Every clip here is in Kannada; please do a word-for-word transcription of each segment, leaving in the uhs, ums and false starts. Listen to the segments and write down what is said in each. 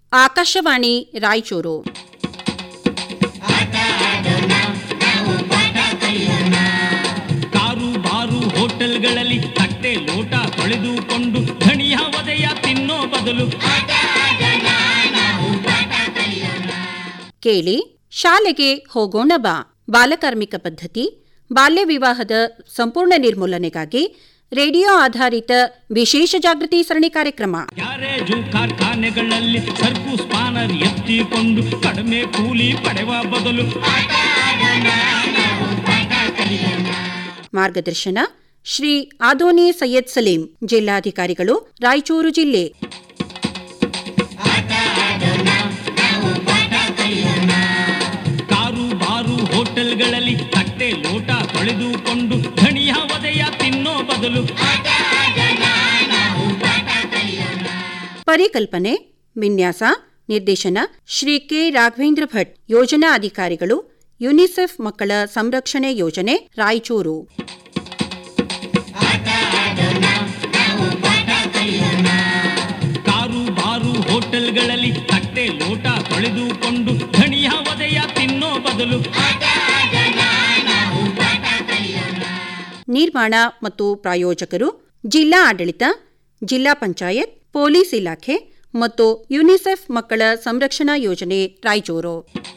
ಆಕಾಶವಾಣಿ ರಾಯಚೂರು. ಕಾರು ಬಾರು ಹೋಟೆಲ್ಗಳಲ್ಲಿ ತಟ್ಟೆ ಲೋಟ ತೊಳೆದುಕೊಂಡು ಧಣಿಯ ಒದೆಯ ತಿನ್ನೋ ಬದಲು ಕೇಳಿ ಶಾಲೆಗೆ ಹೋಗೋಣ ಬಾ. ಬಾಲಕಾರ್ಮಿಕ ಪದ್ಧತಿ, ಬಾಲ್ಯ ವಿವಾಹದ ಸಂಪೂರ್ಣ ನಿರ್ಮೂಲನೆಗಾಗಿ ರೇಡಿಯೋ ಆಧಾರಿತ ವಿಶೇಷ ಜಾಗೃತಿ ಸರಣಿ ಕಾರ್ಯಕ್ರಮ. ಗ್ಯಾರೇಜು ಕಾರ್ಖಾನೆಗಳಲ್ಲಿ ಸರ್ಕು ಸ್ಪಾನರ್ ಎತ್ತಿಕೊಂಡು ಕಡಿಮೆ ಕೂಲಿ ಪಡೆವ ಬದಲು ಮಾರ್ಗದರ್ಶನ ಶ್ರೀ ಆದೋನಿ ಸೈಯದ್ ಸಲೀಂ, ಜಿಲ್ಲಾಧಿಕಾರಿಗಳು, ರಾಯಚೂರು ಜಿಲ್ಲೆ. ಕಾರು ಬಾರು ಹೋಟೆಲ್ಗಳಲ್ಲಿ ತಟ್ಟೆ ಲೋಟ ತೊಳೆದುಕೊಂಡು ಧಣಿಯ ಒದೆಯ ತಿನ್ನೋ ಬದಲು ಪರಿಕಲ್ಪನೆ, ವಿನ್ಯಾಸ, ನಿರ್ದೇಶನ ಶ್ರೀ ಕೆ ರಾಘವೇಂದ್ರ ಭಟ್, ಯೋಜನಾ ಅಧಿಕಾರಿಗಳು, ಯುನಿಸೆಫ್ ಮಕ್ಕಳ ಸಂರಕ್ಷಣೆ ಯೋಜನೆ, ರಾಯಚೂರು. ಕಾರು ಬಾರು ಹೋಟೆಲ್ಗಳಲ್ಲಿ ತಟ್ಟೆ ಲೋಟ ತೊಳೆದುಕೊಂಡು ಧಣಿಯ ಒದೆಯ ತಿನ್ನೋ ಬದಲು ನಿರ್ಮಾಣ ಮತ್ತು ಪ್ರಾಯೋಜಕರು ಜಿಲ್ಲಾ ಆಡಳಿತ, ಜಿಲ್ಲಾ ಪಂಚಾಯತ್, ಪೊಲೀಸ್ ಇಲಾಖೆ ಮತ್ತು ಯುನಿಸೆಫ್ ಮಕ್ಕಳ ಸಂರಕ್ಷಣಾ ಯೋಜನೆ, ರಾಯಚೂರು.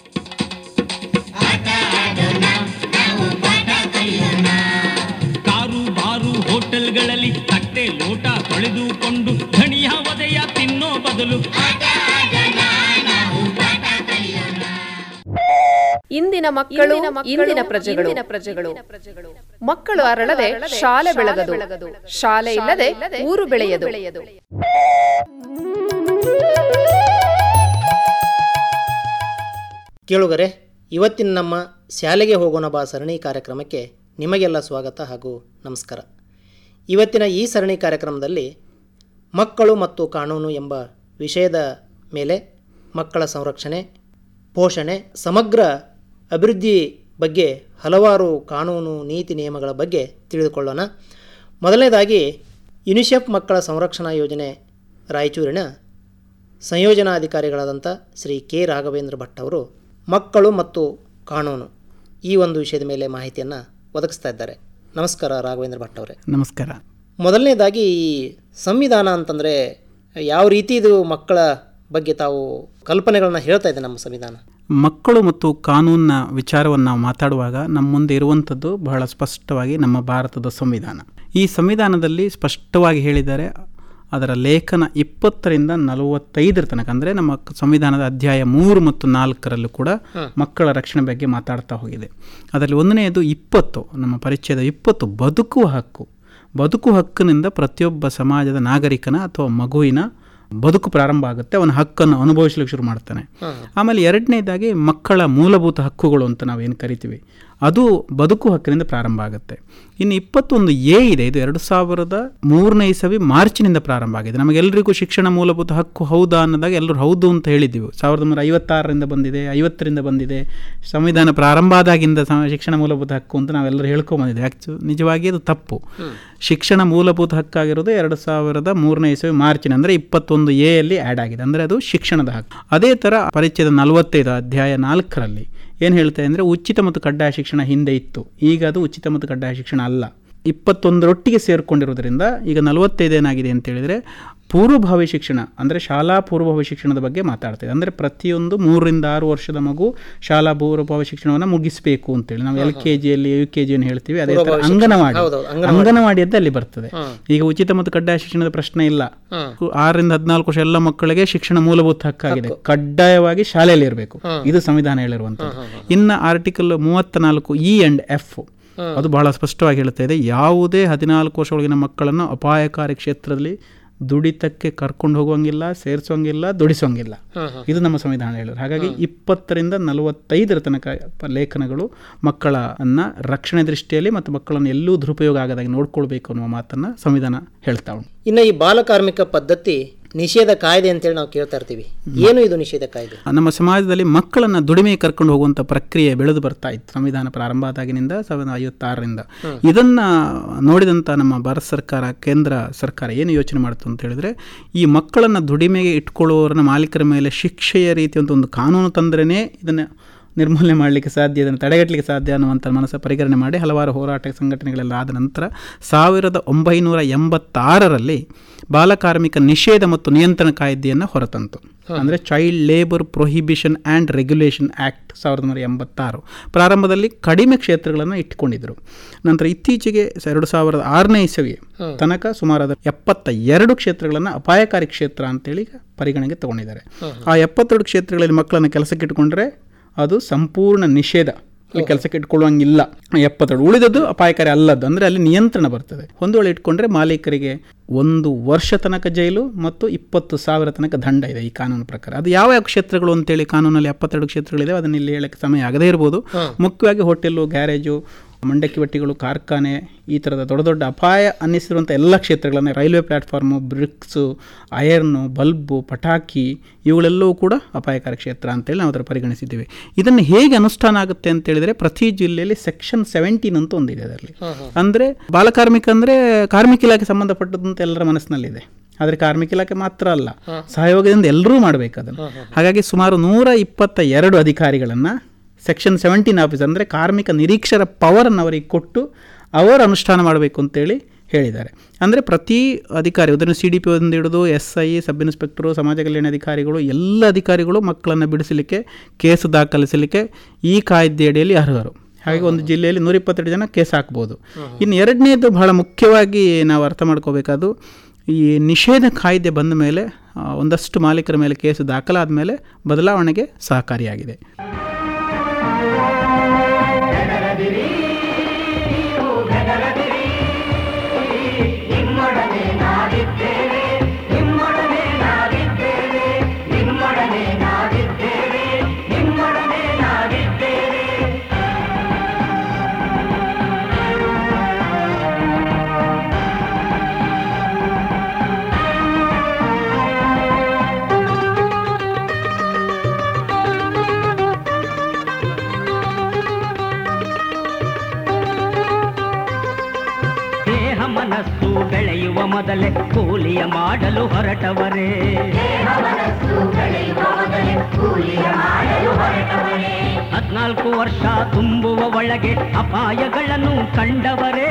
ಕಾರು ಬಾರು ಹೋಟೆಲ್ಗಳಲ್ಲಿ ತಟ್ಟೆ ಲೋಟ ತೊಳೆದುಕೊಂಡು ಧಣಿಯ ಒದೆಯ ತಿನ್ನೋ ಬದಲು ಇಂದಿನ ಮಕ್ಕಳು ಇಂದಿನ ಪ್ರಜೆಗಳು. ಮಕ್ಕಳು ಅರಳದೆ ಶಾಲೆ ಬೆಳಗದು, ಶಾಲೆ ಇಲ್ಲದೆ ಊರು ಬೆಳೆಯದು. ಕೇಳುಗರೆ, ಇವತ್ತಿನ ನಮ್ಮ ಶಾಲೆಗೆ ಹೋಗೋಣ ಬಾ ಸರಣಿ ಕಾರ್ಯಕ್ರಮಕ್ಕೆ ನಿಮಗೆಲ್ಲ ಸ್ವಾಗತ ಹಾಗೂ ನಮಸ್ಕಾರ. ಇವತ್ತಿನ ಈ ಸರಣಿ ಕಾರ್ಯಕ್ರಮದಲ್ಲಿ ಮಕ್ಕಳು ಮತ್ತು ಕಾನೂನು ಎಂಬ ವಿಷಯದ ಮೇಲೆ ಮಕ್ಕಳ ಸಂರಕ್ಷಣೆ, ಪೋಷಣೆ, ಸಮಗ್ರ ಅಭಿವೃದ್ಧಿ ಬಗ್ಗೆ ಹಲವಾರು ಕಾನೂನು ನೀತಿ ನಿಯಮಗಳ ಬಗ್ಗೆ ತಿಳಿದುಕೊಳ್ಳೋಣ. ಮೊದಲನೇದಾಗಿ ಯುನಿಸೆಫ್ ಮಕ್ಕಳ ಸಂರಕ್ಷಣಾ ಯೋಜನೆ ರಾಯಚೂರಿನ ಸಂಯೋಜನಾಧಿಕಾರಿಗಳಾದಂಥ ಶ್ರೀ ಕೆ ರಾಘವೇಂದ್ರ ಭಟ್ ಅವರು ಮಕ್ಕಳು ಮತ್ತು ಕಾನೂನು ಈ ಒಂದು ವಿಷಯದ ಮೇಲೆ ಮಾಹಿತಿಯನ್ನು ಒದಗಿಸ್ತಾ ಇದ್ದಾರೆ. ನಮಸ್ಕಾರ ರಾಘವೇಂದ್ರ ಭಟ್ ಅವರೇ. ನಮಸ್ಕಾರ. ಮೊದಲನೇದಾಗಿ ಈ ಸಂವಿಧಾನ ಅಂತಂದರೆ ಯಾವ ರೀತಿ ಇದು ಮಕ್ಕಳ ಬಗ್ಗೆ ತಾವು ಕಲ್ಪನೆಗಳನ್ನ ಹೇಳ್ತಾ ಇದೆ ನಮ್ಮ ಸಂವಿಧಾನ? ಮಕ್ಕಳು ಮತ್ತು ಕಾನೂನಿನ ವಿಚಾರವನ್ನು ನಾವು ಮಾತಾಡುವಾಗ ನಮ್ಮ ಮುಂದೆ ಇರುವಂಥದ್ದು ಬಹಳ ಸ್ಪಷ್ಟವಾಗಿ ನಮ್ಮ ಭಾರತದ ಸಂವಿಧಾನ. ಈ ಸಂವಿಧಾನದಲ್ಲಿ ಸ್ಪಷ್ಟವಾಗಿ ಹೇಳಿದ್ದಾರೆ, ಅದರ ಲೇಖನ ಇಪ್ಪತ್ತರಿಂದ ನಲವತ್ತೈದರ ತನಕ, ಅಂದರೆ ನಮ್ಮ ಸಂವಿಧಾನದ ಅಧ್ಯಾಯ ಮೂರು ಮತ್ತು ನಾಲ್ಕರಲ್ಲೂ ಕೂಡ ಮಕ್ಕಳ ರಕ್ಷಣೆ ಬಗ್ಗೆ ಮಾತಾಡ್ತಾ ಹೋಗಿದೆ. ಅದರಲ್ಲಿ ಒಂದನೆಯದು ಇಪ್ಪತ್ತು, ನಮ್ಮ ಪರಿಚಯದ ಇಪ್ಪತ್ತು, ಬದುಕುವ ಹಕ್ಕು. ಬದುಕು ಹಕ್ಕಿನಿಂದ ಪ್ರತಿಯೊಬ್ಬ ಸಮಾಜದ ನಾಗರಿಕನ ಅಥವಾ ಮಗುವಿನ ಬದುಕು ಪ್ರಾರಂಭ ಆಗುತ್ತೆ, ಅವನ ಹಕ್ಕನ್ನು ಅನುಭವಿಸಲಿಕ್ಕೆ ಶುರು ಮಾಡ್ತಾನೆ. ಆಮೇಲೆ ಎರಡನೇದಾಗಿ ಮಕ್ಕಳ ಮೂಲಭೂತ ಹಕ್ಕುಗಳು ಅಂತ ನಾವೇನು ಕರಿತೀವಿ, ಅದು ಬದುಕು ಹಕ್ಕಿನಿಂದ ಪ್ರಾರಂಭ ಆಗುತ್ತೆ. ಇನ್ನು ಇಪ್ಪತ್ತೊಂದು ಎ ಇದೆ, ಇದು ಎರಡು ಸಾವಿರದ ಮೂರನೇ ಇಸವಿ ಮಾರ್ಚಿನಿಂದ ಪ್ರಾರಂಭ ಆಗಿದೆ. ನಮಗೆಲ್ಲರಿಗೂ ಶಿಕ್ಷಣ ಮೂಲಭೂತ ಹಕ್ಕು ಹೌದಾ ಅನ್ನೋದಾಗ ಎಲ್ಲರೂ ಹೌದು ಅಂತ ಹೇಳಿದ್ದೀವಿ. ಸಾವಿರದ ಒಂಬೈನೂರ ಐವತ್ತಾರರಿಂದ ಬಂದಿದೆ, ಐವತ್ತರಿಂದ ಬಂದಿದೆ, ಸಂವಿಧಾನ ಪ್ರಾರಂಭ ಆದಾಗಿಂದ ಶಿಕ್ಷಣ ಮೂಲಭೂತ ಹಕ್ಕು ಅಂತ ನಾವೆಲ್ಲರೂ ಹೇಳ್ಕೊಂಬಂದಿದೆ. ಆ್ಯಕ್ಚು ನಿಜವಾಗಿ ಅದು ತಪ್ಪು. ಶಿಕ್ಷಣ ಮೂಲಭೂತ ಹಕ್ಕಾಗಿರೋದು ಎರಡು ಸಾವಿರದ ಮೂರನೇ ಇಸವಿ ಮಾರ್ಚಿನ, ಅಂದರೆ ಇಪ್ಪತ್ತೊಂದು ಎ ಅಲ್ಲಿ ಆ್ಯಡ್ ಆಗಿದೆ, ಅಂದರೆ ಅದು ಶಿಕ್ಷಣದ ಹಕ್ಕು. ಅದೇ ಥರ ಪರಿಚಯದ ನಲವತ್ತೈದು ಅಧ್ಯಾಯ ನಾಲ್ಕರಲ್ಲಿ ಏನು ಹೇಳ್ತಾ ಅಂದರೆ ಉಚಿತ ಮತ್ತು ಕಡ್ಡಾಯ ಶಿಕ್ಷಣ ಹಿಂದೆ ಇತ್ತು, ಈಗ ಅದು ಉಚಿತ ಮತ್ತು ಕಡ್ಡಾಯ ಶಿಕ್ಷಣ ಅಲ್ಲ. ಇಪ್ಪತ್ತೊಂದರೊಟ್ಟಿಗೆ ಸೇರಿಕೊಂಡಿರೋದ್ರಿಂದ ಈಗ ನಲವತ್ತೈದು ಏನಾಗಿದೆ ಅಂತೇಳಿದರೆ ಪೂರ್ವಭಾವಿ ಶಿಕ್ಷಣ, ಅಂದರೆ ಶಾಲಾ ಪೂರ್ವಭಾವಿ ಶಿಕ್ಷಣದ ಬಗ್ಗೆ ಮಾತಾಡ್ತೇವೆ. ಅಂದರೆ ಪ್ರತಿಯೊಂದು ಮೂರರಿಂದ ಆರು ವರ್ಷದ ಮಗು ಶಾಲಾ ಪೂರ್ವಭಾವಿ ಶಿಕ್ಷಣವನ್ನು ಮುಗಿಸಬೇಕು ಅಂತೇಳಿ ನಾವು ಎಲ್ ಕೆ ಜಿಯಲ್ಲಿ ಯು ಕೆ ಜಿಯನ್ನು ಹೇಳ್ತೀವಿ. ಅದೇ ಥರ ಅಂಗನವಾಡಿ ಅಂಗನವಾಡಿ ಅಂತ ಅಲ್ಲಿ ಬರ್ತದೆ. ಈಗ ಉಚಿತ ಮತ್ತು ಕಡ್ಡಾಯ ಶಿಕ್ಷಣದ ಪ್ರಶ್ನೆ ಇಲ್ಲ. ಆರರಿಂದ ಹದಿನಾಲ್ಕು ವರ್ಷ ಎಲ್ಲ ಮಕ್ಕಳಿಗೆ ಶಿಕ್ಷಣ ಮೂಲಭೂತ ಹಕ್ಕಾಗಿದೆ, ಕಡ್ಡಾಯವಾಗಿ ಶಾಲೆಯಲ್ಲಿ ಇರಬೇಕು, ಇದು ಸಂವಿಧಾನ ಹೇಳಿರುವಂಥದ್ದು. ಇನ್ನು ಆರ್ಟಿಕಲ್ ಮೂವತ್ತ ನಾಲ್ಕು ಇ ಅಂಡ್ ಎಫ್ ಅದು ಬಹಳ ಸ್ಪಷ್ಟವಾಗಿ ಹೇಳ್ತಾ ಇದೆ, ಯಾವುದೇ ಹದಿನಾಲ್ಕು ವರ್ಷದೊಳಗಿನ ಮಕ್ಕಳನ್ನು ಅಪಾಯಕಾರಿ ಕ್ಷೇತ್ರದಲ್ಲಿ ದುಡಿತಕ್ಕೆ ಕರ್ಕೊಂಡು ಹೋಗುವಂಗಿಲ್ಲ, ಸೇರಿಸೋಂಗಿಲ್ಲ, ದುಡಿಸೋಂಗಿಲ್ಲ, ಇದು ನಮ್ಮ ಸಂವಿಧಾನ ಹೇಳೋದು. ಹಾಗಾಗಿ ಇಪ್ಪತ್ತರಿಂದ ನಲವತ್ತೈದರ ತನಕ ಲೇಖನಗಳು ಮಕ್ಕಳನ್ನು ರಕ್ಷಣೆ ದೃಷ್ಟಿಯಲ್ಲಿ ಮತ್ತು ಮಕ್ಕಳನ್ನು ಎಲ್ಲೂ ದುರುಪಯೋಗ ಆಗದಾಗಿ ನೋಡ್ಕೊಳ್ಬೇಕು ಅನ್ನುವ ಮಾತನ್ನು ಸಂವಿಧಾನ ಹೇಳ್ತಾ ಉಂಟು. ಇನ್ನು ಈ ಬಾಲಕಾರ್ಮಿಕ ಪದ್ಧತಿ ನಿಷೇಧ ಕಾಯ್ದೆ ಅಂತೇಳಿ ನಾವು ಕೇಳ್ತಾ ಇರ್ತೀವಿ. ಏನು ಇದು ನಿಷೇಧ ಕಾಯ್ದೆ? ನಮ್ಮ ಸಮಾಜದಲ್ಲಿ ಮಕ್ಕಳನ್ನು ದುಡಿಮೆಗೆ ಕರ್ಕೊಂಡು ಹೋಗುವಂಥ ಪ್ರಕ್ರಿಯೆ ಬೆಳೆದು ಬರ್ತಾ ಇತ್ತು ಸಂವಿಧಾನ ಪ್ರಾರಂಭ ಆದಾಗಿನಿಂದ ಸಾವಿರದ ಐವತ್ತಾರರಿಂದ. ಇದನ್ನು ನೋಡಿದಂಥ ನಮ್ಮ ಭಾರತ ಸರ್ಕಾರ, ಕೇಂದ್ರ ಸರ್ಕಾರ ಏನು ಯೋಚನೆ ಮಾಡ್ತು ಅಂತ ಹೇಳಿದ್ರೆ, ಈ ಮಕ್ಕಳನ್ನು ದುಡಿಮೆಗೆ ಇಟ್ಕೊಳ್ಳುವವರನ್ನ ಮಾಲೀಕರ ಮೇಲೆ ಶಿಕ್ಷೆಯ ರೀತಿಯಂಥ ಒಂದು ಕಾನೂನು ತಂದ್ರೇ ಇದನ್ನು ನಿರ್ಮೂಲನೆ ಮಾಡಲಿಕ್ಕೆ ಸಾಧ್ಯ, ಇದನ್ನು ತಡೆಗಟ್ಟಲಿಕ್ಕೆ ಸಾಧ್ಯ ಅನ್ನುವಂಥ ಮನಸ್ಸು ಪರಿಗಣನೆ ಮಾಡಿ ಹಲವಾರು ಹೋರಾಟ ಸಂಘಟನೆಗಳೆಲ್ಲ ಆದ ನಂತರ ಸಾವಿರದ ಒಂಬೈನೂರ ಎಂಬತ್ತಾರರಲ್ಲಿ ಬಾಲಕಾರ್ಮಿಕ ನಿಷೇಧ ಮತ್ತು ನಿಯಂತ್ರಣ ಕಾಯ್ದೆಯನ್ನು ಹೊರತಂತು. ಅಂದರೆ child labour prohibition and regulation act ಸಾವಿರದ ಒಂಬೈನೂರ ಎಂಬತ್ತಾರು. ಪ್ರಾರಂಭದಲ್ಲಿ ಕಡಿಮೆ ಕ್ಷೇತ್ರಗಳನ್ನು ಇಟ್ಟುಕೊಂಡಿದ್ದರು. ನಂತರ ಇತ್ತೀಚೆಗೆ ಎರಡು ಸಾವಿರದ ಆರನೇ ಇಸವಿಯ ತನಕ ಸುಮಾರಾದ ಎಪ್ಪತ್ತ ಎರಡು ಕ್ಷೇತ್ರಗಳನ್ನು ಅಪಾಯಕಾರಿ ಕ್ಷೇತ್ರ ಅಂತೇಳಿ ಪರಿಗಣನೆಗೆ ತಗೊಂಡಿದ್ದಾರೆ. ಆ ಎಪ್ಪತ್ತೆರಡು ಕ್ಷೇತ್ರಗಳಲ್ಲಿ ಮಕ್ಕಳನ್ನು ಕೆಲಸಕ್ಕೆ ಇಟ್ಟುಕೊಂಡ್ರೆ ಅದು ಸಂಪೂರ್ಣ ನಿಷೇಧ, ಅಲ್ಲಿ ಕೆಲಸಕ್ಕೆ ಇಟ್ಕೊಳ್ಳುವಂಗಿಲ್ಲ. ಎಪ್ಪತ್ತೆರಡು ಉಳಿದದ್ದು ಅಪಾಯಕಾರಿ ಅಲ್ಲದ್ದು, ಅಂದರೆ ಅಲ್ಲಿ ನಿಯಂತ್ರಣ ಬರ್ತದೆ. ಒಂದು ವೇಳೆ ಇಟ್ಕೊಂಡ್ರೆ ಮಾಲೀಕರಿಗೆ ಒಂದು ವರ್ಷ ತನಕ ಜೈಲು ಮತ್ತು ಇಪ್ಪತ್ತು ಸಾವಿರ ತನಕ ದಂಡ ಇದೆ ಈ ಕಾನೂನು ಪ್ರಕಾರ. ಅದು ಯಾವ ಯಾವ ಕ್ಷೇತ್ರಗಳು ಅಂತೇಳಿ ಕಾನೂನಲ್ಲಿ ಎಪ್ಪತ್ತೆರಡು ಕ್ಷೇತ್ರಗಳಿದೆ, ಅದನ್ನು ಇಲ್ಲಿ ಹೇಳಕ್ಕೆ ಸಮಯ ಆಗದೇ ಇರ್ಬೋದು. ಮುಖ್ಯವಾಗಿ ಹೋಟೆಲ್ಲು, ಗ್ಯಾರೇಜು, ಮಂಡಕ್ಕಿ ಬಟ್ಟಿಗಳು, ಕಾರ್ಖಾನೆ, ಈ ಥರದ ದೊಡ್ಡ ದೊಡ್ಡ ಅಪಾಯ ಅನ್ನಿಸಿರುವಂಥ ಎಲ್ಲ ಕ್ಷೇತ್ರಗಳನ್ನು, railway platform, bricks, iron, bulb, ಪಟಾಕಿ, ಇವುಗಳೆಲ್ಲವೂ ಕೂಡ ಅಪಾಯಕಾರಿ ಕ್ಷೇತ್ರ ಅಂತೇಳಿ ನಾವು ಅದರ ಪರಿಗಣಿಸಿದ್ದೀವಿ. ಇದನ್ನು ಹೇಗೆ ಅನುಷ್ಠಾನ ಆಗುತ್ತೆ ಅಂತೇಳಿದರೆ, ಪ್ರತಿ ಜಿಲ್ಲೆಯಲ್ಲಿ ಸೆಕ್ಷನ್ ಸೆವೆಂಟೀನ್ ಅಂತ ಒಂದಿದೆ. ಅದರಲ್ಲಿ ಅಂದರೆ ಬಾಲಕಾರ್ಮಿಕ ಅಂದರೆ ಕಾರ್ಮಿಕ ಇಲಾಖೆ ಸಂಬಂಧಪಟ್ಟದಂತ ಎಲ್ಲರ ಮನಸ್ಸಿನಲ್ಲಿದೆ. ಆದರೆ ಕಾರ್ಮಿಕ ಇಲಾಖೆ ಮಾತ್ರ ಅಲ್ಲ, ಸಹಯೋಗದಿಂದ ಎಲ್ಲರೂ ಮಾಡಬೇಕು ಅದನ್ನು. ಹಾಗಾಗಿ ಸುಮಾರು ನೂರ ಇಪ್ಪತ್ತ ಎರಡು ಅಧಿಕಾರಿಗಳನ್ನು ಸೆಕ್ಷನ್ ಸೆವೆಂಟೀನ್ ಆಫೀಸ್ ಅಂದರೆ ಕಾರ್ಮಿಕ ನಿರೀಕ್ಷರ ಪವರನ್ನು ಅವರಿಗೆ ಕೊಟ್ಟು ಅವರು ಅನುಷ್ಠಾನ ಮಾಡಬೇಕು ಅಂತೇಳಿ ಹೇಳಿದ್ದಾರೆ. ಅಂದರೆ ಪ್ರತಿ ಅಧಿಕಾರಿ, ಉದಾಹರಣೆ ಸಿ ಡಿ ಪಿ ಒಂದು ಹಿಡಿದು ಎಸ್ ಐ, ಸಬ್ ಇನ್ಸ್ಪೆಕ್ಟರು, ಸಮಾಜ ಕಲ್ಯಾಣ ಅಧಿಕಾರಿಗಳು, ಎಲ್ಲ ಅಧಿಕಾರಿಗಳು ಮಕ್ಕಳನ್ನು ಬಿಡಿಸಲಿಕ್ಕೆ, ಕೇಸು ದಾಖಲಿಸಲಿಕ್ಕೆ ಈ ಕಾಯ್ದೆಯಡಿಯಲ್ಲಿ ಅರ್ಹರು. ಹಾಗೆ ಒಂದು ಜಿಲ್ಲೆಯಲ್ಲಿ ನೂರ ಇಪ್ಪತ್ತೆರಡು ಜನ ಕೇಸ್ ಹಾಕ್ಬೋದು. ಇನ್ನು ಎರಡನೇದು ಬಹಳ ಮುಖ್ಯವಾಗಿ ನಾವು ಅರ್ಥ ಮಾಡ್ಕೋಬೇಕಾದ್ದು, ಈ ನಿಷೇಧ ಕಾಯ್ದೆ ಬಂದ ಮೇಲೆ ಒಂದಷ್ಟು ಮಾಲೀಕರ ಮೇಲೆ ಕೇಸು ದಾಖಲಾದ ಮೇಲೆ ಬದಲಾವಣೆಗೆ ಸಹಕಾರಿಯಾಗಿದೆ. ಮನಸ್ಸು ಬೆಳೆಯುವ ಮೊದಲೇ ಕೂಲಿಯ ಮಾಡಲು ಹೊರಟವರೇ, ಹದಿನಾಲ್ಕು ವರ್ಷ ತುಂಬುವ ಒಳಗೆ ಅಪಾಯಗಳನ್ನು ಕಂಡವರೇ,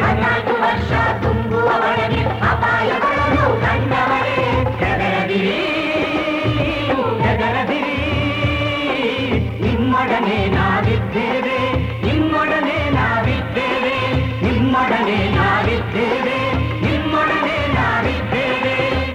ಹೆದರದಿರಿ ಹೆದರದಿರಿ, ನಿಮ್ಮೊಡನೆ ನಾವಿದ್ದೇವೆ, ನಿಮ್ಮೊಡನೆ ನಾವಿದ್ದೇವೆ, ನಿಮ್ಮೊಡನೆ ನಾವಿದ್ದೇವೆ, ನಿಮ್ಮೊಡನೆ ನಾವಿದ್ದೇವೆ.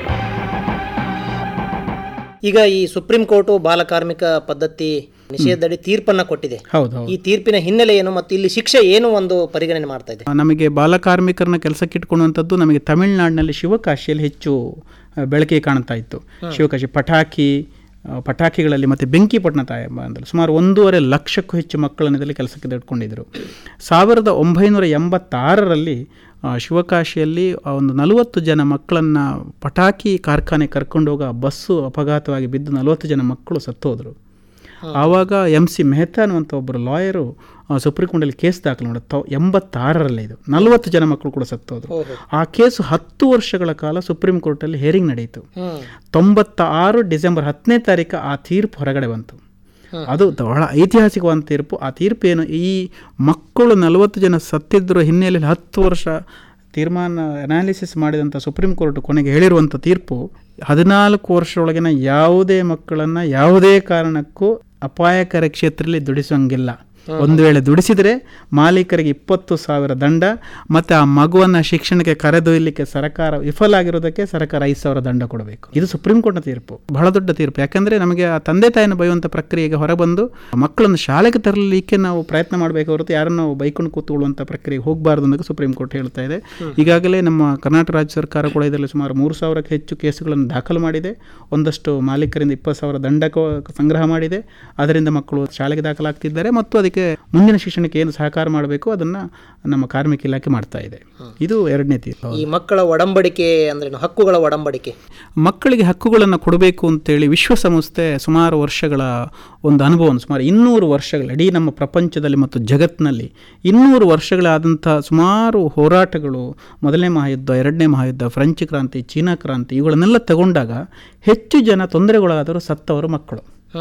ಈಗ ಈ ಸುಪ್ರೀಂ ಕೋರ್ಟು ಬಾಲಕಾರ್ಮಿಕ ಪದ್ಧತಿ ನಿಷೇಧದಡಿ ತೀರ್ಪನ್ನು ಕೊಟ್ಟಿದೆ. ಈ ತೀರ್ಪಿನ ಹಿನ್ನೆಲೆ ಏನು ಮತ್ತು ಇಲ್ಲಿ ಶಿಕ್ಷೆ ಏನು ಒಂದು ಪರಿಗಣನೆ ಮಾಡ್ತಾ ಇದೆ? ನಮಗೆ ಬಾಲಕಾರ್ಮಿಕರನ್ನ ಕೆಲಸಕ್ಕೆ ಇಟ್ಕೊಳ್ಳುವಂಥದ್ದು ನಮಗೆ ತಮಿಳುನಾಡಿನಲ್ಲಿ ಶಿವಕಾಶಿಯಲ್ಲಿ ಹೆಚ್ಚು ಬೆಳಕಿಗೆ ಕಾಣ್ತಾ ಇತ್ತು. ಶಿವಕಾಶಿ ಪಟಾಕಿ ಪಟಾಕಿಗಳಲ್ಲಿ ಮತ್ತು ಬೆಂಕಿಪಟ್ಟಣ ತಾಯ ಅಂದರೆ ಸುಮಾರು ಒಂದೂವರೆ ಲಕ್ಷಕ್ಕೂ ಹೆಚ್ಚು ಮಕ್ಕಳನ್ನು ಇದರಲ್ಲಿ ಕೆಲಸಕ್ಕೆ ಇಟ್ಕೊಂಡಿದ್ದರು. ಸಾವಿರದ ಒಂಬೈನೂರ ಎಂಬತ್ತಾರರಲ್ಲಿ ಶಿವಕಾಶಿಯಲ್ಲಿ ಒಂದು ನಲವತ್ತು ಜನ ಮಕ್ಕಳನ್ನು ಪಟಾಕಿ ಕಾರ್ಖಾನೆ ಕರ್ಕೊಂಡೋಗ ಬಸ್ಸು ಅಪಘಾತವಾಗಿ ಬಿದ್ದು ನಲವತ್ತು ಜನ ಮಕ್ಕಳು ಸತ್ತೋದ್ರು. ಆವಾಗ ಎಂ ಸಿ ಮೆಹ್ತಾ ಅನ್ನುವಂಥ ಒಬ್ಬರು ಲಾಯರು ಸುಪ್ರೀಂ ಕೋರ್ಟಲ್ಲಿ ಕೇಸ್ ದಾಖಲು ಮಾಡುತ್ತ ಎಂಬತ್ತಾರರಲ್ಲಿ ಇದು ನಲವತ್ತು ಜನ ಮಕ್ಕಳು ಕೂಡ ಸತ್ತೋದ್ರು. ಆ ಕೇಸು ಹತ್ತು ವರ್ಷಗಳ ಕಾಲ ಸುಪ್ರೀಂ ಕೋರ್ಟಲ್ಲಿ ಹೇರಿಂಗ್ ನಡೆಯಿತು. ತೊಂಬತ್ತ ಆರು ಡಿಸೆಂಬರ್ ಹತ್ತನೇ ತಾರೀಕು ಆ ತೀರ್ಪು ಹೊರಗಡೆ ಬಂತು. ಅದು ಬಹಳ ಐತಿಹಾಸಿಕವಾದ ತೀರ್ಪು. ಆ ತೀರ್ಪು ಏನು, ಈ ಮಕ್ಕಳು ನಲವತ್ತು ಜನ ಸತ್ತಿದ್ದರು ಹಿನ್ನೆಲೆಯಲ್ಲಿ ಹತ್ತು ವರ್ಷ ತೀರ್ಮಾನ ಅನಾಲಿಸಿಸ್ ಮಾಡಿದಂಥ ಸುಪ್ರೀಂ ಕೋರ್ಟ್ ಕೊನೆಗೆ ಹೇಳಿರುವಂಥ ತೀರ್ಪು, ಹದಿನಾಲ್ಕು ವರ್ಷದೊಳಗಿನ ಯಾವುದೇ ಮಕ್ಕಳನ್ನು ಯಾವುದೇ ಕಾರಣಕ್ಕೂ ಅಪಾಯಕರ ಕ್ಷೇತ್ರದಲ್ಲಿ ದುಡಿಸೋಂಗಿಲ್ಲ. ಒಂದು ವೇಳೆ ದುಡಿಸಿದರೆ ಮಾಲೀಕರಿಗೆ ಇಪ್ಪತ್ತು ಸಾವಿರ ದಂಡ ಮತ್ತು ಆ ಮಗುವನ್ನು ಶಿಕ್ಷಣಕ್ಕೆ ಕರೆದೊಯ್ಯಲಿಕ್ಕೆ ಸರ್ಕಾರ ವಿಫಲ ಆಗಿರೋದಕ್ಕೆ ಸರ್ಕಾರ ಐದು ಸಾವಿರ ದಂಡ ಕೊಡಬೇಕು. ಇದು ಸುಪ್ರೀಂ ಕೋರ್ಟ್ನ ತೀರ್ಪು, ಬಹಳ ದೊಡ್ಡ ತೀರ್ಪು. ಯಾಕಂದರೆ ನಮಗೆ ಆ ತಂದೆ ತಾಯಿಯನ್ನು ಬೈಯುವಂಥ ಪ್ರಕ್ರಿಯೆಗೆ ಹೊರಬಂದು ಮಕ್ಕಳನ್ನು ಶಾಲೆಗೆ ತರಲಿಕ್ಕೆ ನಾವು ಪ್ರಯತ್ನ ಮಾಡಬೇಕು ಹೊರತು ಯಾರನ್ನು ನಾವು ಬೈಕೊಂಡು ಕೂತ್ಕೊಳ್ಳುವಂಥ ಪ್ರಕ್ರಿಯೆಗೆ ಹೋಗಬಾರ್ದು ಅನ್ನೋದು ಸುಪ್ರೀಂ ಕೋರ್ಟ್ ಹೇಳ್ತಾ ಇದೆ. ಈಗಾಗಲೇ ನಮ್ಮ ಕರ್ನಾಟಕ ರಾಜ್ಯ ಸರ್ಕಾರ ಕೂಡ ಇದರಲ್ಲಿ ಸುಮಾರು ಮೂರು ಸಾವಿರಕ್ಕೆ ಹೆಚ್ಚು ಕೇಸುಗಳನ್ನು ದಾಖಲು ಮಾಡಿದೆ. ಒಂದಷ್ಟು ಮಾಲೀಕರಿಂದ ಇಪ್ಪತ್ತು ಸಾವಿರ ದಂಡ ಸಂಗ್ರಹ ಮಾಡಿದೆ. ಅದರಿಂದ ಮಕ್ಕಳು ಶಾಲೆಗೆ ದಾಖಲಾಗ್ತಿದ್ದಾರೆ ಮತ್ತು ಅದಕ್ಕೆ ಶಿಕ್ಷಣಕ್ಕೆ ಮುಂದಿನ ಶಿಕ್ಷಣಕ್ಕೆ ಏನು ಸಹಕಾರ ಮಾಡಬೇಕು ಅದನ್ನು ನಮ್ಮ ಕಾರ್ಮಿಕ ಇಲಾಖೆ ಮಾಡ್ತಾ ಇದೆ. ಇದು ಎರಡನೇ ತೀರ್ಪು. ಈ ಮಕ್ಕಳ ಒಡಂಬಡಿಕೆ ಅಂದ್ರೆ ಹಕ್ಕುಗಳ ಒಡಂಬಡಿಕೆ, ಮಕ್ಕಳಿಗೆ ಹಕ್ಕುಗಳನ್ನು ಕೊಡಬೇಕು ಅಂತೇಳಿ ವಿಶ್ವಸಂಸ್ಥೆ ಸುಮಾರು ವರ್ಷಗಳ ಒಂದು ಅನುಭವವನ್ನು, ಸುಮಾರು ಇನ್ನೂರು ವರ್ಷಗಳ ಇಡೀ ನಮ್ಮ ಪ್ರಪಂಚದಲ್ಲಿ ಮತ್ತು ಜಗತ್ತಿನಲ್ಲಿ ಇನ್ನೂರು ವರ್ಷಗಳಾದಂಥ ಸುಮಾರು ಹೋರಾಟಗಳು, ಮೊದಲನೇ ಮಹಾಯುದ್ಧ, ಎರಡನೇ ಮಹಾಯುದ್ಧ, ಫ್ರೆಂಚ್ ಕ್ರಾಂತಿ, ಚೀನಾ ಕ್ರಾಂತಿ, ಇವುಗಳನ್ನೆಲ್ಲ ತಗೊಂಡಾಗ ಹೆಚ್ಚು ಜನ ತೊಂದರೆಗೊಳಗಾದರು ಸತ್ತವರು ಮಕ್ಕಳು.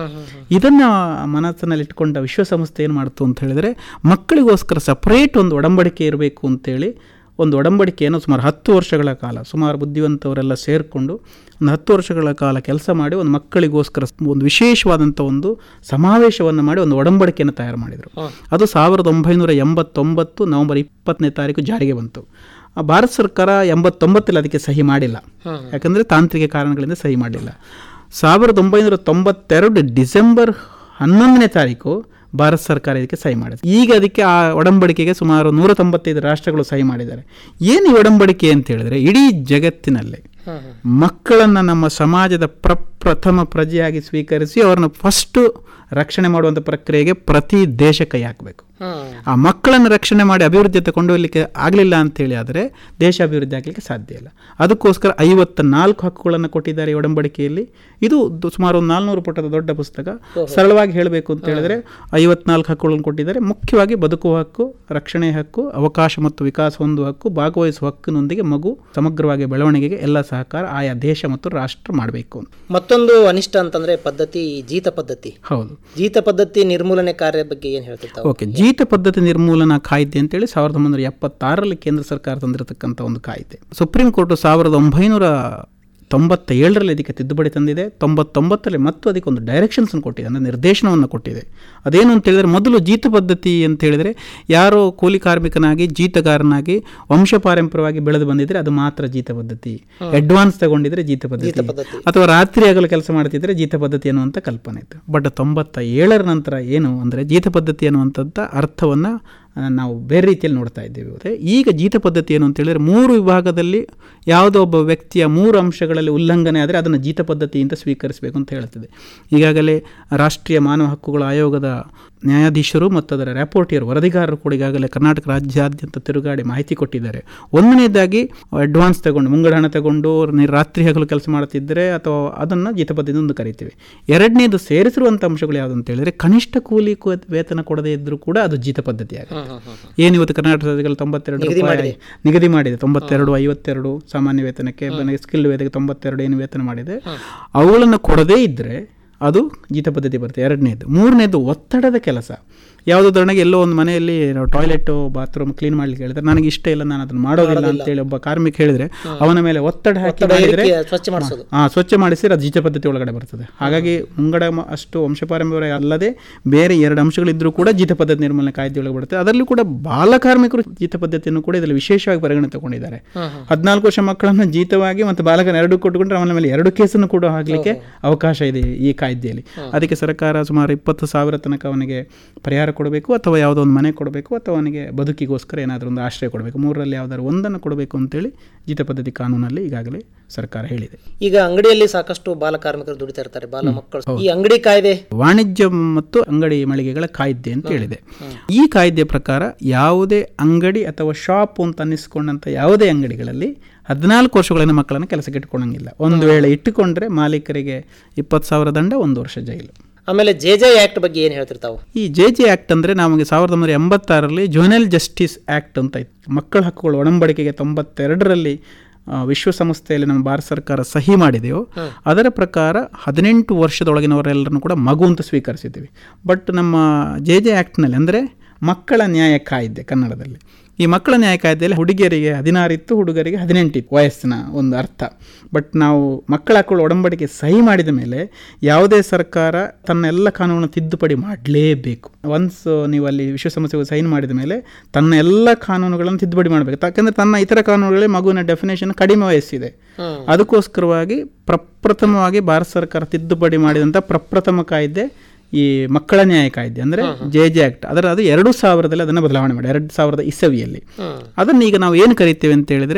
ಇದನ್ನು ಮನಸ್ಸಿನಲ್ಲಿ ಇಟ್ಕೊಂಡ ವಿಶ್ವಸಂಸ್ಥೆ ಏನು ಮಾಡ್ತು ಅಂತ ಹೇಳಿದರೆ, ಮಕ್ಕಳಿಗೋಸ್ಕರ ಸಪ್ರೇಟ್ ಒಂದು ಒಡಂಬಡಿಕೆ ಇರಬೇಕು ಅಂತೇಳಿ ಒಂದು ಒಡಂಬಡಿಕೆಯನ್ನು ಸುಮಾರು ಹತ್ತು ವರ್ಷಗಳ ಕಾಲ ಸುಮಾರು ಬುದ್ಧಿವಂತವರೆಲ್ಲ ಸೇರಿಕೊಂಡು ಒಂದು ಹತ್ತು ವರ್ಷಗಳ ಕಾಲ ಕೆಲಸ ಮಾಡಿ ಒಂದು ಮಕ್ಕಳಿಗೋಸ್ಕರ ಒಂದು ವಿಶೇಷವಾದಂಥ ಒಂದು ಸಮಾವೇಶವನ್ನು ಮಾಡಿ ಒಂದು ಒಡಂಬಡಿಕೆಯನ್ನು ತಯಾರು ಮಾಡಿದರು. ಅದು ಸಾವಿರದ ಒಂಬೈನೂರ ಎಂಬತ್ತೊಂಬತ್ತು ನವೆಂಬರ್ ಇಪ್ಪತ್ತನೇ ತಾರೀಕು ಜಾರಿಗೆ ಬಂತು. ಭಾರತ ಸರ್ಕಾರ ಎಂಬತ್ತೊಂಬತ್ತಲ್ಲಿ ಅದಕ್ಕೆ ಸಹಿ ಮಾಡಿಲ್ಲ, ಯಾಕಂದರೆ ತಾಂತ್ರಿಕ ಕಾರಣಗಳಿಂದ ಸಹಿ ಮಾಡಲಿಲ್ಲ. ಸಾವಿರದ ಒಂಬೈನೂರ ತೊಂಬತ್ತೆರಡು ಡಿಸೆಂಬರ್ ಹನ್ನೊಂದನೇ ತಾರೀಕು ಭಾರತ ಸರ್ಕಾರ ಇದಕ್ಕೆ ಸಹಿ ಮಾಡಿದೆ. ಈಗ ಅದಕ್ಕೆ ಆ ಒಡಂಬಡಿಕೆಗೆ ಸುಮಾರು ನೂರ ತೊಂಬತ್ತೈದು ರಾಷ್ಟ್ರಗಳು ಸಹಿ ಮಾಡಿದ್ದಾರೆ. ಏನು ಈ ಒಡಂಬಡಿಕೆ ಅಂತ ಹೇಳಿದ್ರೆ, ಇಡೀ ಜಗತ್ತಿನಲ್ಲಿ ಮಕ್ಕಳನ್ನು ನಮ್ಮ ಸಮಾಜದ ಪ್ರಪ್ರಥಮ ಪ್ರಜೆಯಾಗಿ ಸ್ವೀಕರಿಸಿ ಅವರನ್ನು ಫಸ್ಟು ರಕ್ಷಣೆ ಮಾಡುವಂಥ ಪ್ರಕ್ರಿಯೆಗೆ ಪ್ರತಿ ದೇಶ ಕೈ ಹಾಕಬೇಕು. ಆ ಮಕ್ಕಳನ್ನು ರಕ್ಷಣೆ ಮಾಡಿ ಅಭಿವೃದ್ಧಿ ಕೊಂಡೊಯ್ಯಲಿಕ್ಕೆ ಆಗಲಿಲ್ಲ ಅಂತೇಳಿ ಆದರೆ ದೇಶ ಅಭಿವೃದ್ಧಿ ಆಗಲಿಕ್ಕೆ ಸಾಧ್ಯ ಇಲ್ಲ. ಅದಕ್ಕೋಸ್ಕರ ಐವತ್ತ ನಾಲ್ಕು ಹಕ್ಕುಗಳನ್ನು ಕೊಟ್ಟಿದ್ದಾರೆ ಈ ಒಡಂಬಡಿಕೆಯಲ್ಲಿ. ಇದು ಸುಮಾರು ಒಂದು ನಾಲ್ನೂರು ಪುಟದ ದೊಡ್ಡ ಪುಸ್ತಕ. ಸರಳವಾಗಿ ಹೇಳಬೇಕು ಅಂತ ಹೇಳಿದ್ರೆ ಐವತ್ನಾಲ್ಕು ಹಕ್ಕುಗಳನ್ನು ಕೊಟ್ಟಿದ್ದಾರೆ. ಮುಖ್ಯವಾಗಿ ಬದುಕುವ ಹಕ್ಕು, ರಕ್ಷಣೆ ಹಕ್ಕು, ಅವಕಾಶ ಮತ್ತು ವಿಕಾಸ ಹೊಂದುವ ಹಕ್ಕು, ಭಾಗವಹಿಸುವ ಹಕ್ಕಿನೊಂದಿಗೆ ಮಗು ಸಮಗ್ರವಾಗಿ ಬೆಳವಣಿಗೆಗೆ ಎಲ್ಲ ಸಹಕಾರ ಆಯಾ ದೇಶ ಮತ್ತು ರಾಷ್ಟ್ರ ಮಾಡಬೇಕು. ಮತ್ತೊಂದು ಅನಿಷ್ಟ ಅಂತಂದ್ರೆ ಪದ್ಧತಿ ಜೀತ ಪದ್ಧತಿ. ಹೌದು, ಜೀತ ಪದ್ಧತಿ ನಿರ್ಮೂಲನೆ ಕಾರ್ಯ ಬಗ್ಗೆ ಏನು ಹೇಳ್ತಿರ್ತಾರೆ? ಓಕೆ, ಜೀತ ಪದ್ಧತಿ ನಿರ್ಮೂಲನಾ ಕಾಯ್ದೆ ಅಂತೇಳಿ ಸಾವಿರದ ಒಂಬೈನೂರ ಎಪ್ಪತ್ತಾರರಲ್ಲಿ ಕೇಂದ್ರ ಸರ್ಕಾರ ತಂದಿರತಕ್ಕಂಥ ಒಂದು ಕಾಯ್ದೆ. ಸುಪ್ರೀಂ ಕೋರ್ಟ್ ಸಾವಿರದ ಒಂಬೈನೂರ ತೊಂಬತ್ತ ಏಳರಲ್ಲಿ ಇದಕ್ಕೆ ತಿದ್ದುಪಡಿ ತಂದಿದೆ. ತೊಂಬತ್ತೊಂಬತ್ತರಲ್ಲಿ ಮತ್ತು ಅದಕ್ಕೆ ಒಂದು ಡೈರೆಕ್ಷನ್ಸನ್ನು ಕೊಟ್ಟಿದೆ, ಅಂದರೆ ನಿರ್ದೇಶನವನ್ನು ಕೊಟ್ಟಿದೆ. ಅದೇನು ಅಂತ ಹೇಳಿದರೆ, ಮೊದಲು ಜೀತ ಪದ್ಧತಿ ಅಂತ ಹೇಳಿದರೆ ಯಾರೋ ಕೂಲಿ ಕಾರ್ಮಿಕನಾಗಿ ಜೀತಗಾರನಾಗಿ ವಂಶ ಪಾರಂಪರ್ಯವಾಗಿ ಬೆಳೆದು ಬಂದಿದ್ರೆ ಅದು ಮಾತ್ರ ಜೀತ ಪದ್ಧತಿ. ಅಡ್ವಾನ್ಸ್ ತಗೊಂಡಿದ್ರೆ ಜೀತ ಪದ್ಧತಿ, ಅಥವಾ ರಾತ್ರಿ ಆಗಲು ಕೆಲಸ ಮಾಡ್ತಿದ್ರೆ ಜೀತ ಪದ್ಧತಿ ಅನ್ನುವಂಥ ಕಲ್ಪನೆ ಇತ್ತು. ಬಟ್ ತೊಂಬತ್ತ ಏಳರ ನಂತರ ಏನು ಅಂದರೆ ಜೀತ ಪದ್ಧತಿ ಅನ್ನುವಂಥದ್ದು ಅರ್ಥವನ್ನು ನಾವು ಬೇರೆ ರೀತಿಯಲ್ಲಿ ನೋಡ್ತಾ ಇದ್ದೇವೆ. ಮತ್ತು ಈಗ ಜೀತ ಪದ್ಧತಿ ಏನು ಅಂತ ಹೇಳಿದರೆ, ಮೂರು ವಿಭಾಗದಲ್ಲಿ ಯಾವುದೋ ಒಬ್ಬ ವ್ಯಕ್ತಿಯ ಮೂರು ಅಂಶಗಳಲ್ಲಿ ಉಲ್ಲಂಘನೆ ಆದರೆ ಅದನ್ನು ಜೀತ ಪದ್ಧತಿ ಅಂತ ಸ್ವೀಕರಿಸಬೇಕು ಅಂತ ಹೇಳ್ತದೆ. ಈಗಾಗಲೇ ರಾಷ್ಟ್ರೀಯ ಮಾನವ ಹಕ್ಕುಗಳ ಆಯೋಗದ ನ್ಯಾಯಾಧೀಶರು ಮತ್ತು ಅದರ ರ್ಯಾಪೋರ್ಟಿಯರು, ವರದಿಗಾರರು ಕೂಡ ಈಗಾಗಲೇ ಕರ್ನಾಟಕ ರಾಜ್ಯಾದ್ಯಂತ ತಿರುಗಾಡಿ ಮಾಹಿತಿ ಕೊಟ್ಟಿದ್ದಾರೆ. ಒಂದನೇದಾಗಿ ಅಡ್ವಾನ್ಸ್ ತಗೊಂಡು, ಮುಂಗಡ ಹಣ ತಗೊಂಡು ರಾತ್ರಿ ಹಗಲು ಕೆಲಸ ಮಾಡ್ತಿದ್ದರೆ ಅಥವಾ ಅದನ್ನು ಜೀತ ಪದ್ಧತಿ ಎಂದು ಕರಿತೀವಿ. ಎರಡನೇದು ಸೇರಿಸಿರುವಂಥ ಅಂಶಗಳು ಯಾವುದು ಅಂತ ಹೇಳಿದರೆ, ಕನಿಷ್ಠ ಕೂಲಿ ವೇತನ ಕೊಡದೇ ಇದ್ದರೂ ಕೂಡ ಅದು ಜೀತ ಪದ್ಧತಿ ಆಗುತ್ತೆ. ಏನು ಇವತ್ತು ಕರ್ನಾಟಕ ರಾಜ್ಯಗಳು ತೊಂಬತ್ತೆರಡು ನಿಗದಿ ಮಾಡಿದೆ, ತೊಂಬತ್ತೆರಡು ಐವತ್ತೆರಡು ಸಾಮಾನ್ಯ ವೇತನಕ್ಕೆ, ಸ್ಕಿಲ್ ವೇತನಕ್ಕೆ ತೊಂಬತ್ತೆರಡು ಏನು ವೇತನ ಮಾಡಿದೆ, ಅವುಗಳನ್ನು ಕೊಡದೇ ಇದ್ದರೆ ಅದು ಜೀತ ಪದ್ಧತಿ ಬರುತ್ತೆ. ಎರಡನೇದು. ಮೂರನೇದು ಒತ್ತಡದ ಕೆಲಸ. ಯಾವುದೋದ್ರಣೆಗೆ ಎಲ್ಲೋ ಒಂದು ಮನೆಯಲ್ಲಿ ಟಾಯ್ಲೆಟು ಬಾತ್ರೂಮ್ ಕ್ಲೀನ್ ಮಾಡ್ಲಿಕ್ಕೆ ಹೇಳಿದ್ರೆ ನನಗೆ ಇಷ್ಟ ಇಲ್ಲ, ನಾನು ಅದನ್ನು ಮಾಡೋದಿಲ್ಲ ಅಂತೇಳಿ ಒಬ್ಬ ಕಾರ್ಮಿಕ ಹೇಳಿದರೆ ಅವನ ಮೇಲೆ ಒತ್ತಡ ಹಾಕಿ ಮಾಡಿದರೆ ಹಾಂ ಸ್ವಚ್ಛ ಮಾಡಿಸಿದ್ರೆ ಅದು ಜೀತ ಪದ್ಧತಿ ಒಳಗಡೆ ಬರ್ತದೆ. ಹಾಗಾಗಿ ಮುಂಗಡ ಅಷ್ಟು ವಂಶಪಾರಂಪರ್ಯ ಅಲ್ಲದೆ ಬೇರೆ ಎರಡು ಅಂಶಗಳಿದ್ದರೂ ಕೂಡ ಜೀತ ಪದ್ಧತಿ ನಿರ್ಮೂಲನೆ ಕಾಯ್ದೆ ಒಳಗೆ ಬರುತ್ತೆ. ಅದರಲ್ಲೂ ಕೂಡ ಬಾಲ ಕಾರ್ಮಿಕರು ಜೀತ ಪದ್ಧತಿಯನ್ನು ಕೂಡ ಇದರಲ್ಲಿ ವಿಶೇಷವಾಗಿ ಪರಿಗಣನೆ ತಗೊಂಡಿದ್ದಾರೆ. ಹದಿನಾಲ್ಕು ವರ್ಷ ಮಕ್ಕಳನ್ನು ಜೀತವಾಗಿ ಮತ್ತು ಬಾಲಕನ ಎರಡು ಕೊಟ್ಟುಕೊಂಡ್ರೆ ಅವನ ಮೇಲೆ ಎರಡು ಕೇಸನ್ನು ಕೂಡ ಹಾಕಲಿಕ್ಕೆ ಅವಕಾಶ ಇದೆ ಈ ಕಾಯ್ದೆಯಲ್ಲಿ. ಅದಕ್ಕೆ ಸರ್ಕಾರ ಸುಮಾರು ಇಪ್ಪತ್ತು ಸಾವಿರ ತನಕ ಅವನಿಗೆ ಪರಿಹಾರ ಕೊಡಬೇಕು, ಅಥವಾ ಯಾವುದೋ ಒಂದು ಮನೆ ಕೊಡಬೇಕು, ಅಥವಾ ಅವನಿಗೆ ಬದುಕಿಗೋಸ್ಕರ ಏನಾದರೂ ಒಂದು ಆಶ್ರಯ ಕೊಡಬೇಕು. ಮೂರರಲ್ಲಿ ಯಾವುದಾದ್ರು ಒಂದನ್ನು ಕೊಡಬೇಕು ಅಂತೇಳಿ ಜೀತ ಪದ್ಧತಿ ಕಾನೂನಲ್ಲಿ ಈಗಾಗಲೇ ಸರ್ಕಾರ ಹೇಳಿದೆ. ಈಗ ಅಂಗಡಿಯಲ್ಲಿ ಸಾಕಷ್ಟು ಬಾಲ ಕಾರ್ಮಿಕರು ದುಡಿತಾ ಇರ್ತಾರೆ, ಬಾಲ ಮಕ್ಕಳು. ಈ ಅಂಗಡಿ ಕಾಯ್ದೆ ವಾಣಿಜ್ಯ ಮತ್ತು ಅಂಗಡಿ ಮಳಿಗೆಗಳ ಕಾಯ್ದೆ ಅಂತ ಹೇಳಿದೆ. ಈ ಕಾಯ್ದೆ ಪ್ರಕಾರ ಯಾವುದೇ ಅಂಗಡಿ ಅಥವಾ ಶಾಪ್ ಅಂತ ಅನ್ನಿಸ್ಕೊಂಡಂಥ ಯಾವುದೇ ಅಂಗಡಿಗಳಲ್ಲಿ ಹದಿನಾಲ್ಕು ವರ್ಷಗಳಿಂದ ಮಕ್ಕಳನ್ನು ಕೆಲಸಕ್ಕೆ ಇಟ್ಕೊಳ್ಳಂಗಿಲ್ಲ. ಒಂದು ವೇಳೆ ಇಟ್ಟುಕೊಂಡ್ರೆ ಮಾಲೀಕರಿಗೆ ಇಪ್ಪತ್ತು ಸಾವಿರ ದಂಡ, ಒಂದು ವರ್ಷ ಜೈಲು. ಆಮೇಲೆ ಜೆ ಜೆ ಆ್ಯಕ್ಟ್ ಬಗ್ಗೆ ಏನು ಹೇಳ್ತಿರ್ತಾವೆ? ಈ ಜೆ ಜೆ ಆ್ಯಕ್ಟ್ ಅಂದರೆ ನಮಗೆ ಸಾವಿರದ ಒಂಬೈನೂರ ಎಂಬತ್ತಾರರಲ್ಲಿ ಜುವೆನೈಲ್ ಜಸ್ಟಿಸ್ ಆ್ಯಕ್ಟ್ ಅಂತ ಇತ್ತು. ಮಕ್ಕಳ ಹಕ್ಕುಗಳ ಒಡಂಬಡಿಕೆಗೆ ತೊಂಬತ್ತೆರಡರಲ್ಲಿ ವಿಶ್ವಸಂಸ್ಥೆಯಲ್ಲಿ ನಮ್ಮ ಭಾರತ ಸರ್ಕಾರ ಸಹಿ ಮಾಡಿದೆಯೋ ಅದರ ಪ್ರಕಾರ ಹದಿನೆಂಟು ವರ್ಷದೊಳಗಿನವರೆಲ್ಲರನ್ನು ಕೂಡ ಮಗು ಅಂತ ಸ್ವೀಕರಿಸಿದ್ದೀವಿ. ಬಟ್ ನಮ್ಮ ಜೆ ಜೆ ಆ್ಯಕ್ಟ್ನಲ್ಲಿ ಅಂದರೆ ಮಕ್ಕಳ ನ್ಯಾಯ ಕಾಯ್ದೆ ಕನ್ನಡದಲ್ಲಿ, ಈ ಮಕ್ಕಳ ನ್ಯಾಯ ಕಾಯ್ದೆಯಲ್ಲಿ ಹುಡುಗಿಯರಿಗೆ ಹದಿನಾರು ಇತ್ತು, ಹುಡುಗರಿಗೆ ಹದಿನೆಂಟು ಇತ್ತು ವಯಸ್ಸಿನ ಒಂದು ಅರ್ಥ. ಬಟ್ ನಾವು ಮಕ್ಕಳ ಹಕ್ಕುಗಳ ಒಡಂಬಡಿಕೆ ಸಹಿ ಮಾಡಿದ ಮೇಲೆ ಯಾವುದೇ ಸರ್ಕಾರ ತನ್ನ ಎಲ್ಲ ಕಾನೂನು ತಿದ್ದುಪಡಿ ಮಾಡಲೇಬೇಕು. ಒನ್ಸ್ ನೀವು ಅಲ್ಲಿ ವಿಶ್ವಸಂಸ್ಥೆಗೆ ಸೈನ್ ಮಾಡಿದ ಮೇಲೆ ತನ್ನ ಎಲ್ಲ ಕಾನೂನುಗಳನ್ನು ತಿದ್ದುಪಡಿ ಮಾಡಬೇಕು. ಯಾಕೆಂದರೆ ತನ್ನ ಇತರ ಕಾನೂನುಗಳೇ ಮಗುವಿನ ಡೆಫಿನೇಷನ್ ಕಡಿಮೆ ವಯಸ್ಸಿದೆ. ಅದಕ್ಕೋಸ್ಕರವಾಗಿ ಪ್ರಪ್ರಥಮವಾಗಿ ಭಾರತ ಸರ್ಕಾರ ತಿದ್ದುಪಡಿ ಮಾಡಿದಂಥ ಪ್ರಪ್ರಥಮ ಕಾಯ್ದೆ ಈ ಮಕ್ಕಳ ನ್ಯಾಯ ಕಾಯ್ದೆ, ಅಂದರೆ ಜೆ ಜೆ ಆ್ಯಕ್ಟ್. ಅದರ ಅದು ಎರಡು ಸಾವಿರದಲ್ಲಿ ಅದನ್ನು ಬದಲಾವಣೆ ಮಾಡಿ ಎರಡು ಸಾವಿರದ ಇಸವಿಯಲ್ಲಿ ಅದನ್ನು ಈಗ ನಾವು ಏನು ಕರಿತೇವೆ ಅಂತ ಹೇಳಿದರೆ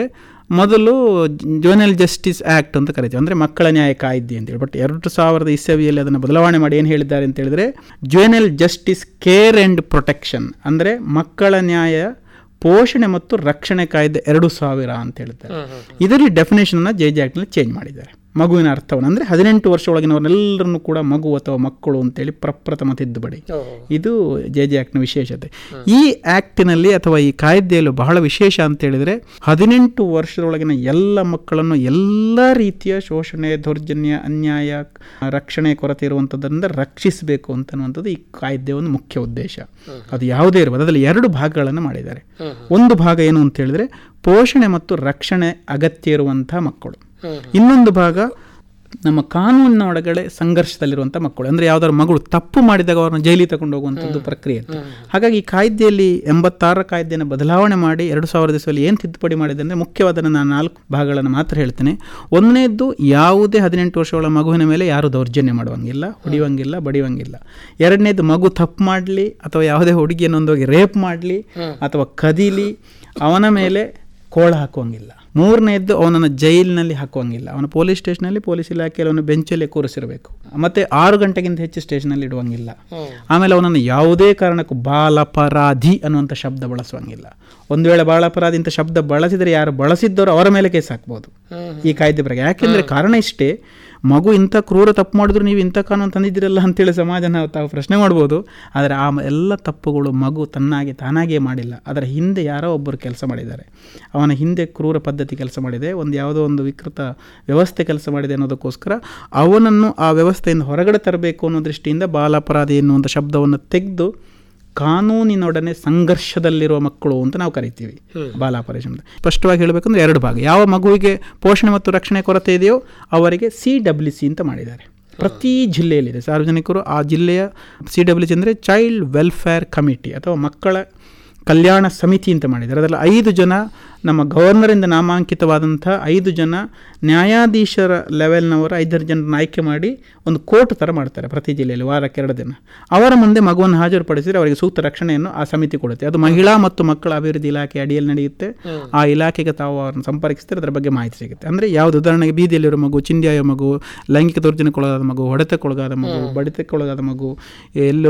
ಮೊದಲು ಜುವೆನೈಲ್ ಜಸ್ಟಿಸ್ ಆ್ಯಕ್ಟ್ ಅಂತ ಕರಿತೀವಿ, ಅಂದರೆ ಮಕ್ಕಳ ನ್ಯಾಯ ಕಾಯ್ದೆ ಅಂತೇಳಿ. ಬಟ್ ಎರಡು ಸಾವಿರದ ಇಸವಿಯಲ್ಲಿ ಅದನ್ನು ಬದಲಾವಣೆ ಮಾಡಿ ಏನು ಹೇಳಿದ್ದಾರೆ ಅಂತ ಹೇಳಿದರೆ juvenile justice care and protection, ಅಂದರೆ ಮಕ್ಕಳ ನ್ಯಾಯ ಪೋಷಣೆ ಮತ್ತು ರಕ್ಷಣೆ ಕಾಯ್ದೆ ಎರಡು ಸಾವಿರ ಅಂತ ಹೇಳ್ತಾರೆ. ಇದರಲ್ಲಿ ಡೆಫಿನೇಷನ್ನ ಜೆ ಜೆ ಆ್ಯಕ್ಟ್ನಲ್ಲಿ ಚೇಂಜ್ ಮಾಡಿದ್ದಾರೆ. ಮಗುವಿನ ಅರ್ಥವನ್ನು ಅಂದರೆ ಹದಿನೆಂಟು ವರ್ಷ ಒಳಗಿನವರೆಲ್ಲರನ್ನು ಕೂಡ ಮಗು ಅಥವಾ ಮಕ್ಕಳು ಅಂತೇಳಿ ಪ್ರಪ್ರಥಮ ತಿದ್ದುಪಡಿ. ಇದು ಜೆ ಜೆ ಆ್ಯಕ್ಟ್ನ ವಿಶೇಷತೆ. ಈ ಆ್ಯಕ್ಟಿನಲ್ಲಿ ಅಥವಾ ಈ ಕಾಯ್ದೆಯಲ್ಲೂ ಬಹಳ ವಿಶೇಷ ಅಂತ ಹೇಳಿದರೆ ಹದಿನೆಂಟು ವರ್ಷದೊಳಗಿನ ಎಲ್ಲ ಮಕ್ಕಳನ್ನು ಎಲ್ಲ ರೀತಿಯ ಶೋಷಣೆ, ದೌರ್ಜನ್ಯ, ಅನ್ಯಾಯ, ರಕ್ಷಣೆ ಕೊರತೆ ಇರುವಂಥದ್ದರಿಂದ ರಕ್ಷಿಸಬೇಕು ಅಂತನ್ನುವಂಥದ್ದು ಈ ಕಾಯ್ದೆಯ ಒಂದು ಮುಖ್ಯ ಉದ್ದೇಶ. ಅದು ಯಾವುದೇ ಇರ್ಬೋದು. ಅದರಲ್ಲಿ ಎರಡು ಭಾಗಗಳನ್ನು ಮಾಡಿದ್ದಾರೆ. ಒಂದು ಭಾಗ ಏನು ಅಂತ ಹೇಳಿದರೆ ಪೋಷಣೆ ಮತ್ತು ರಕ್ಷಣೆ ಅಗತ್ಯ ಇರುವಂಥ ಮಕ್ಕಳು. ಇನ್ನೊಂದು ಭಾಗ ನಮ್ಮ ಕಾನೂನಿನ ಒಳಗಡೆ ಸಂಘರ್ಷದಲ್ಲಿರುವಂಥ ಮಕ್ಕಳು, ಅಂದರೆ ಯಾವ್ದಾದ್ರು ಮಗಳು ತಪ್ಪು ಮಾಡಿದಾಗ ಅವ್ರನ್ನ ಜೈಲಿಗೆ ತಗೊಂಡು ಹೋಗುವಂಥದ್ದು ಪ್ರಕ್ರಿಯೆ ಇತ್ತು. ಹಾಗಾಗಿ ಈ ಕಾಯ್ದೆಯಲ್ಲಿ ಎಂಬತ್ತಾರರ ಕಾಯ್ದೆಯನ್ನು ಬದಲಾವಣೆ ಮಾಡಿ ಎರಡು ಸಾವಿರದ ಇಸವಿಯಲ್ಲಿ ಏನು ತಿದ್ದುಪಡಿ ಮಾಡಿದೆ ಅಂದರೆ ಮುಖ್ಯವಾದ ನಾನು ನಾಲ್ಕು ಭಾಗಗಳನ್ನು ಮಾತ್ರ ಹೇಳ್ತೇನೆ. ಒಂದನೇದ್ದು, ಯಾವುದೇ ಹದಿನೆಂಟು ವರ್ಷಗಳ ಮಗುವಿನ ಮೇಲೆ ಯಾರು ದೌರ್ಜನ್ಯ ಮಾಡುವಂಗಿಲ್ಲ, ಹೊಡಿಯುವಂಗಿಲ್ಲ, ಬಡಿಯುವಂಗಿಲ್ಲ. ಎರಡನೇದು, ಮಗು ತಪ್ಪು ಮಾಡಲಿ ಅಥವಾ ಯಾವುದೇ ಹುಡುಗಿಯನ್ನೊಂದೋಗಿ ರೇಪ್ ಮಾಡಲಿ ಅಥವಾ ಕದೀಲಿ ಅವನ ಮೇಲೆ ಕೋಳ ಹಾಕುವಂಗಿಲ್ಲ. ಮೂರನೇದ್ದು, ಅವನನ್ನು ಜೈಲಿನಲ್ಲಿ ಹಾಕುವಂಗಿಲ್ಲ, ಅವನ ಪೊಲೀಸ್ ಸ್ಟೇಷನಲ್ಲಿ ಪೊಲೀಸ್ ಇಲಾಖೆಯಲ್ಲಿ ಅವನು ಬೆಂಚಲ್ಲಿ ಕೂರಿಸಿರಬೇಕು. ಮತ್ತು ಆರು ಗಂಟೆಗಿಂತ ಹೆಚ್ಚು ಸ್ಟೇಷನಲ್ಲಿ ಇಡುವಂಗಿಲ್ಲ. ಆಮೇಲೆ ಅವನನ್ನು ಯಾವುದೇ ಕಾರಣಕ್ಕೂ ಬಾಲಾಪರಾಧಿ ಅನ್ನುವಂಥ ಶಬ್ದ ಬಳಸುವಂಗಿಲ್ಲ. ಒಂದು ವೇಳೆ ಬಾಲಾಪರಾಧಿ ಅಂತ ಶಬ್ದ ಬಳಸಿದರೆ ಯಾರು ಬಳಸಿದ್ದವರು ಅವರ ಮೇಲೆ ಕೇಸ್ ಹಾಕ್ಬೋದು ಈ ಕಾಯ್ದೆ ಪ್ರಕಾರ. ಯಾಕೆಂದರೆ ಕಾರಣ ಇಷ್ಟೇ, ಮಗು ಇಂಥ ಕ್ರೂರ ತಪ್ಪು ಮಾಡಿದ್ರು ನೀವು ಇಂಥ ಕಾನೂನು ತಂದಿದ್ದೀರಲ್ಲ ಅಂತೇಳಿ ಸಮಾಜ ನಾವು ತಾವು ಪ್ರಶ್ನೆ ಮಾಡ್ಬೋದು. ಆದರೆ ಆ ಎಲ್ಲ ತಪ್ಪುಗಳು ಮಗು ತನ್ನಾಗಿ ತಾನಾಗೇ ಮಾಡಿಲ್ಲ, ಅದರ ಹಿಂದೆ ಯಾರೋ ಒಬ್ಬರು ಕೆಲಸ ಮಾಡಿದ್ದಾರೆ. ಅವನ ಹಿಂದೆ ಕ್ರೂರ ಪದ್ಧತಿ ಕೆಲಸ ಮಾಡಿದೆ, ಒಂದು ಯಾವುದೋ ಒಂದು ವಿಕೃತ ವ್ಯವಸ್ಥೆ ಕೆಲಸ ಮಾಡಿದೆ ಅನ್ನೋದಕ್ಕೋಸ್ಕರ ಅವನನ್ನು ಆ ವ್ಯವಸ್ಥೆಯಿಂದ ಹೊರಗಡೆ ತರಬೇಕು ಅನ್ನೋ ದೃಷ್ಟಿಯಿಂದ ಬಾಲಾಪರಾಧಿ ಎನ್ನುವಂಥ ಶಬ್ದವನ್ನು ತೆಗೆದು ಕಾನೂನಿನೊಡನೆ ಸಂಘರ್ಷದಲ್ಲಿರುವ ಮಕ್ಕಳು ಅಂತ ನಾವು ಕರಿತೀವಿ ಬಾಲಾಪರಾಧಿ ಶಬ್ದ. ಸ್ಪಷ್ಟವಾಗಿ ಹೇಳಬೇಕಂದ್ರೆ ಎರಡು ಭಾಗ. ಯಾವ ಮಗುವಿಗೆ ಪೋಷಣೆ ಮತ್ತು ರಕ್ಷಣೆ ಕೊರತೆ ಇದೆಯೋ ಅವರಿಗೆ ಸಿ ಡಬ್ಲ್ಯೂ ಸಿ ಅಂತ ಮಾಡಿದ್ದಾರೆ. ಪ್ರತಿ ಜಿಲ್ಲೆಯಲ್ಲಿದೆ. ಸಾರ್ವಜನಿಕರು ಆ ಜಿಲ್ಲೆಯ ಸಿ ಡಬ್ಲ್ಯೂ ಸಿ ಅಂದರೆ ಚೈಲ್ಡ್ ವೆಲ್ಫೇರ್ ಕಮಿಟಿ ಅಥವಾ ಮಕ್ಕಳ ಕಲ್ಯಾಣ ಸಮಿತಿ ಅಂತ ಮಾಡಿದ್ದಾರೆ. ಅದರಲ್ಲಿ ಐದು ಜನ ನಮ್ಮ ಗವರ್ನರಿಂದ ನಾಮಾಂಕಿತವಾದಂಥ ಐದು ಜನ ನ್ಯಾಯಾಧೀಶರ ಲೆವೆಲ್ನವರು ಐದಾರು ಜನರನ್ನ ಆಯ್ಕೆ ಮಾಡಿ ಒಂದು ಕೋರ್ಟ್ ಥರ ಮಾಡ್ತಾರೆ ಪ್ರತಿ ಜಿಲ್ಲೆಯಲ್ಲಿ ವಾರಕ್ಕೆ ಎರಡು ದಿನ. ಅವರ ಮುಂದೆ ಮಗುವನ್ನು ಹಾಜರುಪಡಿಸಿದರೆ ಅವರಿಗೆ ಸೂಕ್ತ ರಕ್ಷಣೆಯನ್ನು ಆ ಸಮಿತಿ ಕೊಡುತ್ತೆ. ಅದು ಮಹಿಳಾ ಮತ್ತು ಮಕ್ಕಳ ಅಭಿವೃದ್ಧಿ ಇಲಾಖೆ ಅಡಿಯಲ್ಲಿ ನಡೆಯುತ್ತೆ. ಆ ಇಲಾಖೆಗೆ ತಾವು ಅವರನ್ನು ಸಂಪರ್ಕಿಸಿದರೆ ಅದರ ಬಗ್ಗೆ ಮಾಹಿತಿ ಸಿಗುತ್ತೆ. ಅಂದರೆ ಯಾವುದು, ಉದಾಹರಣೆಗೆ ಬೀದಿಯಲ್ಲಿರೋ ಮಗು, ಚಿಂದಿಯಾಯ ಮಗು, ಲೈಂಗಿಕ ದೌರ್ಜನ್ಯಕ್ಕೊಳಗಾದ ಮಗು, ಹೊಡೆತಕ್ಕೊಳಗಾದ ಮಗು, ಬಡಿತಕ್ಕೊಳಗಾದ ಮಗು, ಎಲ್ಲೋ